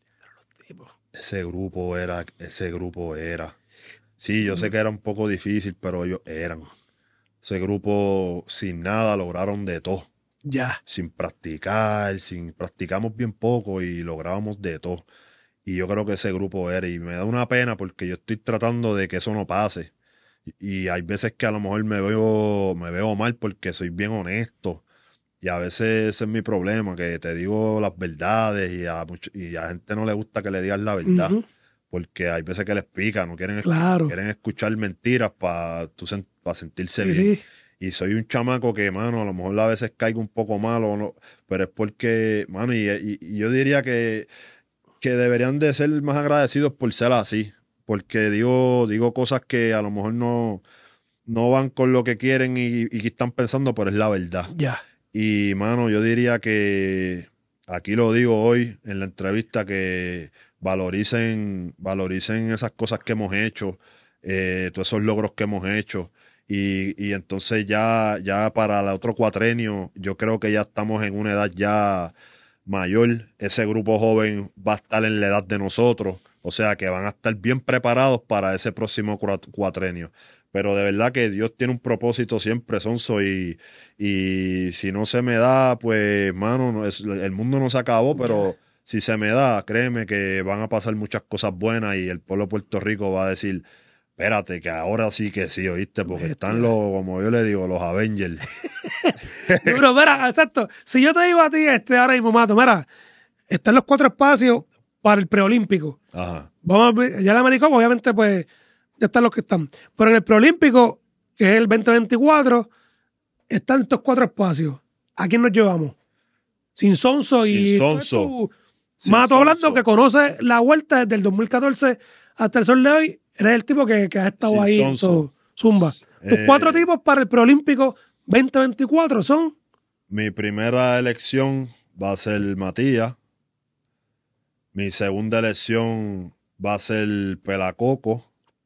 ese grupo era, ese grupo era. Sí, yo sé que era un poco difícil, pero ellos eran. Ese grupo sin nada lograron de todo. Ya. Sin practicar, sin practicamos bien poco y lográbamos de todo. Y yo creo que ese grupo era. Y me da una pena porque yo estoy tratando de que eso no pase. Y, y hay veces que a lo mejor me veo, me veo mal porque soy bien honesto. Y a veces ese es mi problema, que te digo las verdades y a, mucho, y a gente no le gusta que le digas la verdad. Ujú. Porque hay veces que les pica, no quieren, Claro. quieren escuchar mentiras para sen, pa sentirse Sí, bien. sí. Y soy un chamaco que, mano, a lo mejor a veces caigo un poco malo, no, pero es porque, mano, y, y, y yo diría que, que deberían de ser más agradecidos por ser así. Porque digo, digo cosas que a lo mejor no, no van con lo que quieren y, y que están pensando, pero es la verdad. Ya. Y, mano, yo diría que aquí lo digo hoy en la entrevista, que valoricen, valoricen esas cosas que hemos hecho, eh, todos esos logros que hemos hecho. Y, y entonces ya, ya para el otro cuatrenio, yo creo que ya estamos en una edad ya mayor. Ese grupo joven va a estar en la edad de nosotros. O sea que van a estar bien preparados para ese próximo cuatrenio. pero de verdad que Dios tiene un propósito siempre, Sonso, y, y si no se me da, pues, mano, no es, el mundo no se acabó, pero si se me da, créeme que van a pasar muchas cosas buenas y el pueblo de Puerto Rico va a decir, espérate, que ahora sí que sí, ¿oíste? Porque están los, como yo le digo, los Avengers. Pero mira, exacto, si yo te digo a ti, este, ahora mismo, Mato, mira, están los cuatro espacios para el preolímpico. Ajá. Vamos a ver, ya el americano, obviamente, pues, ya están los que están. Pero en el preolímpico, que es el veinte veinticuatro, están estos cuatro espacios. ¿A quién nos llevamos? Sin Sonso y... Sin Sonso. Tú, Sin Mato Sonso. hablando, que conoce la vuelta desde el dos mil catorce hasta el sol de hoy, eres el tipo que, que ha estado Sin ahí en Sonso. su zumba. Los Eh, cuatro tipos para el preolímpico veinte veinticuatro son... Mi primera elección va a ser Matías. Mi segunda elección va a ser Pelacoco.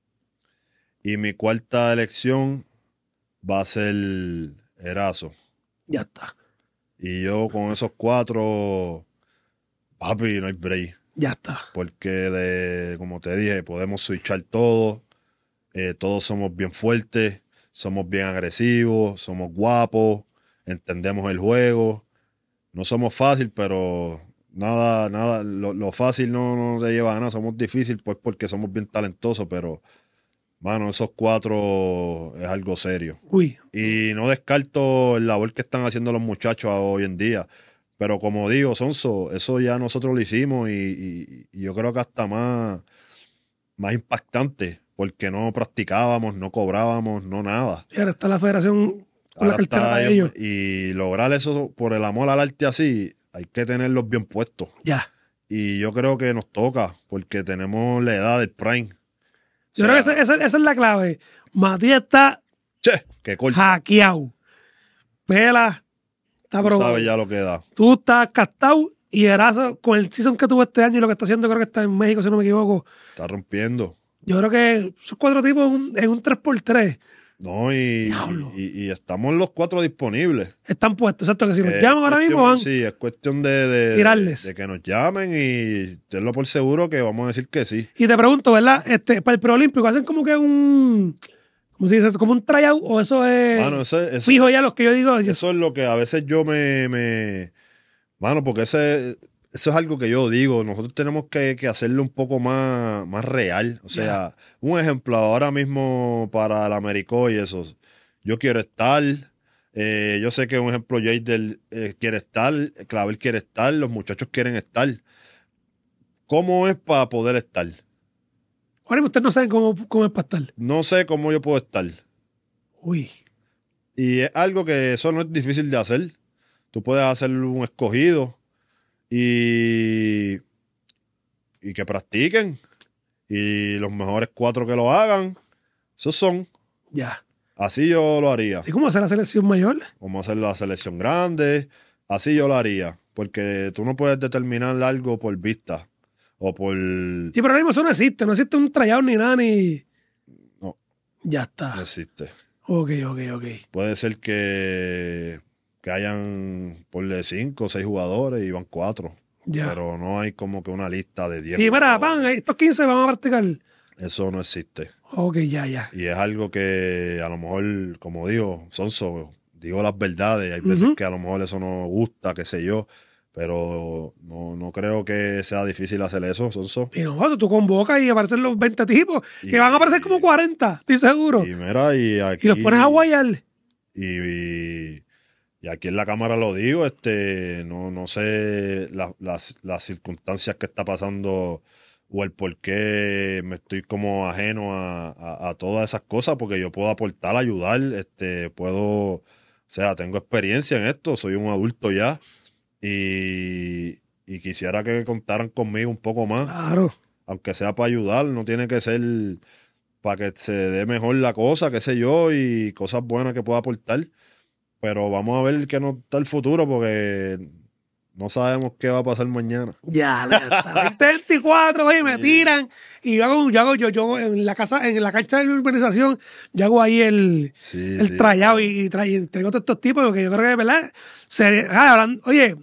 Y mi cuarta elección va a ser Erazo. Ya está, Y yo con esos cuatro, papi, no hay break. ya está. Porque, de, como te dije, podemos switchar todo. Eh, todos somos bien fuertes, somos bien agresivos, somos guapos, entendemos el juego. No somos fácil, pero nada, nada, lo, lo fácil no, no se lleva a nada. Somos difícil, pues porque somos bien talentosos, pero, mano, esos cuatro es algo serio. Uy, Y no descarto el labor que están haciendo los muchachos hoy en día. Pero como digo, Sonso, eso ya nosotros lo hicimos y, y- y yo creo que hasta más, más impactante, porque no practicábamos, no cobrábamos, no nada. y ahora está la federación con la Ahora cartera está de ahí, ellos. y lograr eso por el amor al arte así, hay que tenerlos bien puestos. Ya. Y yo creo que nos toca, porque tenemos la edad del prime. Yo O creo que sea, esa, esa- esa es la clave. Matías está che, que corta, hackeado. Pela, está tú probado. sabes ya lo que da. Tú estás castado y Erazo, con el season que tuvo este año y lo que está haciendo, creo que está en México, si no me equivoco. Está rompiendo. Yo creo que esos cuatro tipos en un, en un tres por tres No, y, Diablo. y, y estamos los cuatro disponibles. están puestos. Exacto, que si nos Eh, llaman es ahora cuestión- mismo van. Sí, es cuestión de, de- Tirarles. de- de que nos llamen y tenlo por seguro que vamos a decir que sí. Y te pregunto, ¿verdad? Este, para el preolímpico, ¿hacen como que un. ¿Cómo se dice eso? ¿Como un tryout? ¿O eso es Mano, eso, eso- fijo ya los que yo digo? eso es lo que a veces yo me... me mano, porque ese, eso es algo que yo digo. Nosotros tenemos que, que hacerlo un poco más, más real. O sea, un ejemplo ahora mismo para el Americó y eso. Yo quiero estar... eh, yo sé que un ejemplo, Jadel eh, quiere estar, Clavel quiere estar, los muchachos quieren estar. ¿Cómo es para poder estar? Ahora mismo ustedes no saben cómo, cómo es para estar. No sé cómo yo puedo estar. Uy. Y es algo que eso no es difícil de hacer. Tú puedes hacer un escogido y, y que practiquen. Y los mejores cuatro que lo hagan, esos son. Ya. Así yo lo haría. Así como hacer la selección mayor. Vamos a hacer la selección grande. Así yo lo haría. Porque tú no puedes determinar algo por vista. O por... Sí, pero ahora mismo eso no existe. No existe un tryout ni nada, ni. No. Ya está. No existe. Ok, ok, ok. Puede ser que, que hayan, ponle cinco o seis jugadores y van cuatro. Ya. Pero no hay como que una lista de diez. Sí, mira, jugadores. van, estos quince van a practicar. Eso no existe. Ok, ya, ya. Y es algo que a lo mejor, como digo, Sonso, digo las verdades. Hay veces Ujú. que a lo mejor eso no gusta, qué sé yo. Pero no, no creo que sea difícil hacer eso, Sonso. Y no, tú convocas y aparecen los veinte tipos, Y- que van a aparecer como cuarenta, estoy seguro. Y mira, y aquí... Y los pones a guayar. Y, y, y aquí en la cámara lo digo, este, no, no sé la- las, las circunstancias que está pasando o el por qué me estoy como ajeno a, a- a todas esas cosas, porque yo puedo aportar, ayudar, este, puedo, o sea, tengo experiencia en esto, soy un adulto ya y, y quisiera que contaran conmigo un poco más, Claro. aunque sea para ayudar, no tiene que ser para que se dé mejor la cosa, qué sé yo, y cosas buenas que pueda aportar. Pero vamos a ver qué nos da el futuro, porque no sabemos qué va a pasar mañana. Ya, ya está. veinte veinticuatro, oye, me tiran. Y yo hago, yo hago, yo, yo en la casa, en la cancha de la urbanización, yo hago ahí el, Sí, el sí. tryout y, tra- y traigo todos estos tipos, porque yo creo que, ¿verdad? Se, ah, hablan- oye,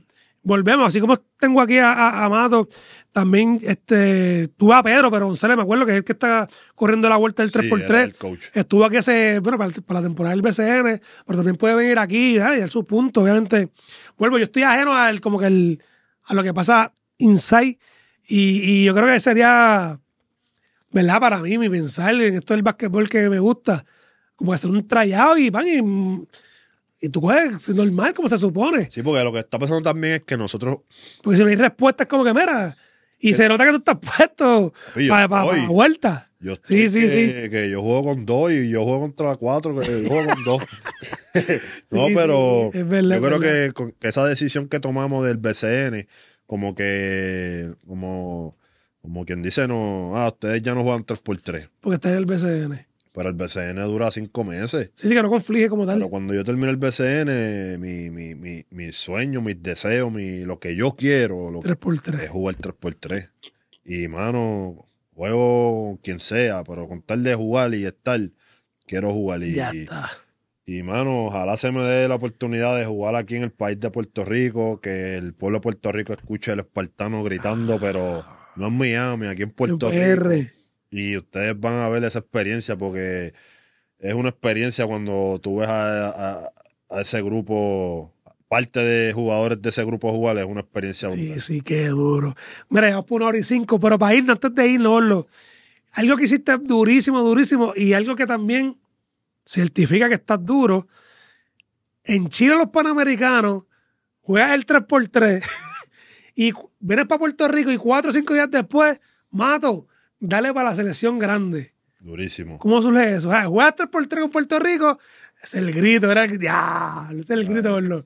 volvemos, así como tengo aquí a, a, a Mato, también este, tuve a Pedro, pero González, me acuerdo que es el que está corriendo la vuelta del tres por era tres. el coach. Estuvo aquí hace, bueno, para, para la temporada del B C N, pero también puede venir aquí y dar su punto, obviamente. Vuelvo, yo estoy ajeno al, como que el, a lo que pasa inside y, y yo creo que sería, ¿verdad? Para mí, mi pensar en esto del básquetbol que me gusta, como hacer un tryout y van y... Y tú coges normal, como se supone. Sí, porque lo que está pasando también es que nosotros... Porque si no hay respuesta, es como que, mira, y se nota que tú estás puesto Papi, yo para pa, estoy. pa vuelta. Yo estoy Sí, sí, que, sí. que yo juego con dos y yo juego contra cuatro, que yo juego con dos. No, Sí, pero sí, sí, es verdad, yo creo es verdad. que, con- que esa decisión que tomamos del B C N, como que, como, como quien dice, no, ah, ustedes ya no juegan tres por tres, Porque está en el B C N. pero el B C N dura cinco meses. Sí, sí, que no conflige como tal. Pero cuando yo termine el B C N, mi, mi, mi, mi sueño, mis deseos, mi, lo que yo quiero, lo, tres por es tres. jugar tres por tres. Y, mano, juego con quien sea, pero con tal de jugar y estar, quiero jugar. Y, Ya está. y, mano, ojalá se me dé la oportunidad de jugar aquí en el país de Puerto Rico, que el pueblo de Puerto Rico escuche el espartano gritando, pero no en Miami, aquí en Puerto P R. Rico. Y ustedes van a ver esa experiencia porque es una experiencia cuando tú ves a, a- a ese grupo, parte de jugadores de ese grupo jugar, es una experiencia Sí, brutal. sí, qué duro. Mira, ya por una hora y cinco, pero para irnos, antes de irnos, Orlo, algo que hiciste durísimo, durísimo, y algo que también certifica que estás duro. En Chile, los panamericanos juegas el tres por tres y cu- vienes para Puerto Rico y cuatro o cinco días después, Mato, dale para la selección grande. Durísimo. ¿Cómo surge eso? Ah, juegas tres por tres con Puerto Rico, es el grito, era el, ya, ese es el grito, Orlo.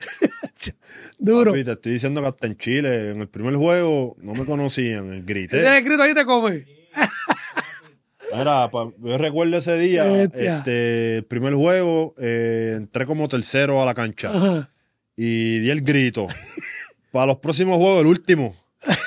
Duro. Papi, te estoy diciendo que hasta en Chile, en el primer juego, no me conocían, Ese es grité. el grito, ahí te come. Mira, pa- yo recuerdo ese día, Bestia. este, el primer juego, eh, entré como tercero a la cancha Ajá. y di el grito. Para los próximos juegos, el último.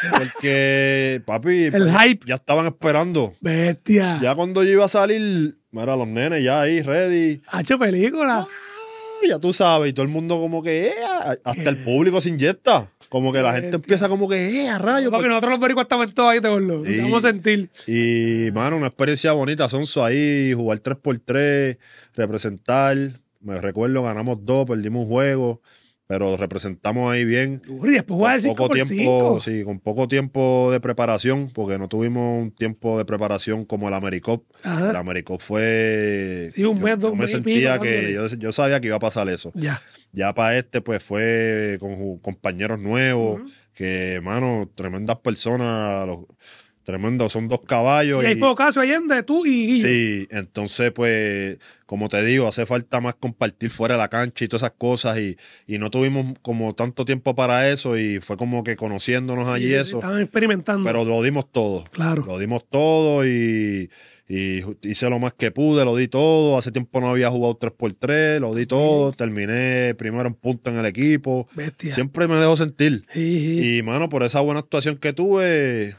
Porque, papi, El hype. ya estaban esperando. Bestia. Ya cuando yo iba a salir, mira, los nenes ya ahí, ready. Ha hecho película. Ya tú sabes, y todo el mundo como que, eh, hasta el público se inyecta. Como que la gente empieza como que, eh, a rayos. Porque nosotros los boricuas estamos en todo ahí, te Orlo. Sí. Nos vamos a sentir. Y, mano, una experiencia bonita, Sonso ahí, jugar tres por tres, representar. Me recuerdo, ganamos dos, perdimos un juego, pero representamos ahí bien. Duro, y después jugar el Con cinco poco por tiempo, cinco. sí, con poco tiempo de preparación, porque no tuvimos un tiempo de preparación como el Americop. Ajá. El Americop fue... Sí, un yo- mes, yo dos me meses y sentía pico que dándole. yo, yo sabía que iba a pasar eso. Ya. Ya para este, pues fue con ju- compañeros nuevos, Ujú. que, mano, tremendas personas, los, tremendos, son dos caballos. Y ahí y- fue Ocasio Allende, tú y Guillo. Sí, entonces, pues, como te digo, hace falta más compartir fuera de la cancha y todas esas cosas, y, y no tuvimos como tanto tiempo para eso, y fue como que conociéndonos Sí, allí sí, sí, eso, estaban experimentando. pero lo dimos todo. Claro. Lo dimos todo y, y hice lo más que pude, lo di todo. Hace tiempo no había jugado tres por tres, lo di todo. Terminé primero en punto en el equipo. Bestia. Siempre me dejo sentir. Sí, sí. Y, mano, por esa buena actuación que tuve,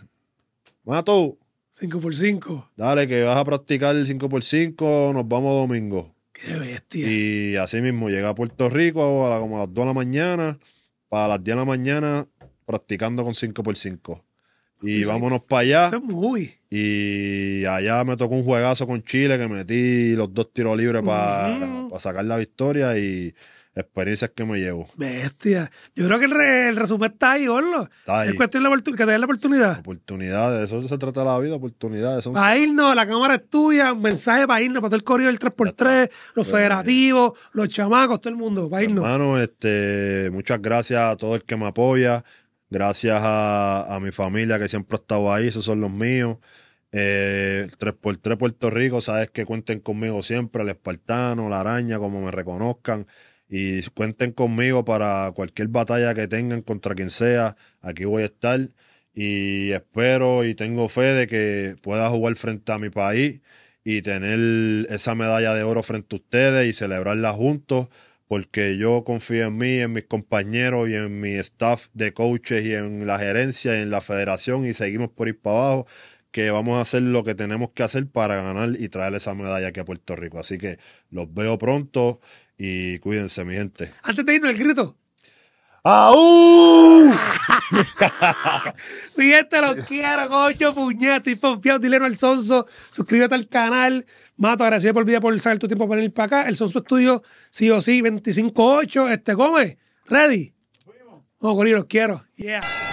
Mato, cinco por cinco. dale que vas a practicar el cinco por cinco, nos vamos domingo. Qué bestia. Y así mismo llegué a Puerto Rico a la- como a las dos de la mañana, para las diez de la mañana, practicando con cinco por cinco. Y Eso- vámonos para allá. Eso es muy. Y allá me tocó un juegazo con Chile que metí los dos tiros libres para Ujú. sacar la victoria y experiencias que me llevo. Bestia. Yo creo que el, re- el resumen está ahí, Orlo. Está ahí. Es cuestión de la oportu- que te den la oportunidad. Oportunidades, eso se trata de la vida, oportunidades. Son... Para irnos, la cámara es tuya, un mensaje para irnos, para todo el corrido del tres por tres, los Pues, federativos, los chamacos, todo el mundo, para irnos. Hermano, este, muchas gracias a todo el que me apoya. Gracias a, a mi familia que siempre ha estado ahí, esos son los míos. Eh, tres por tres Puerto Rico, sabes que cuenten conmigo siempre, el Espartano, la Araña, como me reconozcan. Y cuenten conmigo para cualquier batalla que tengan contra quien sea. Aquí voy a estar. Y espero y tengo fe de que pueda jugar frente a mi país y tener esa medalla de oro frente a ustedes y celebrarla juntos, porque yo confío en mí, en mis compañeros y en mi staff de coaches y en la gerencia y en la federación, y seguimos por ir para abajo, que vamos a hacer lo que tenemos que hacer para ganar y traer esa medalla aquí a Puerto Rico. Así que los veo pronto y cuídense, mi gente. Antes de irnos, el grito. ¡Aú! Mi gente, los quiero, cocho, puñetas. Estoy confiado. Dile no al Sonso. Suscríbete al canal. Mato, agradecido por vida por sacar tu tiempo para venir para acá. El Sonso Estudio, sí o sí, veinticinco ocho. Este, come. Ready. Vamos, Corillo, los quiero. Yeah.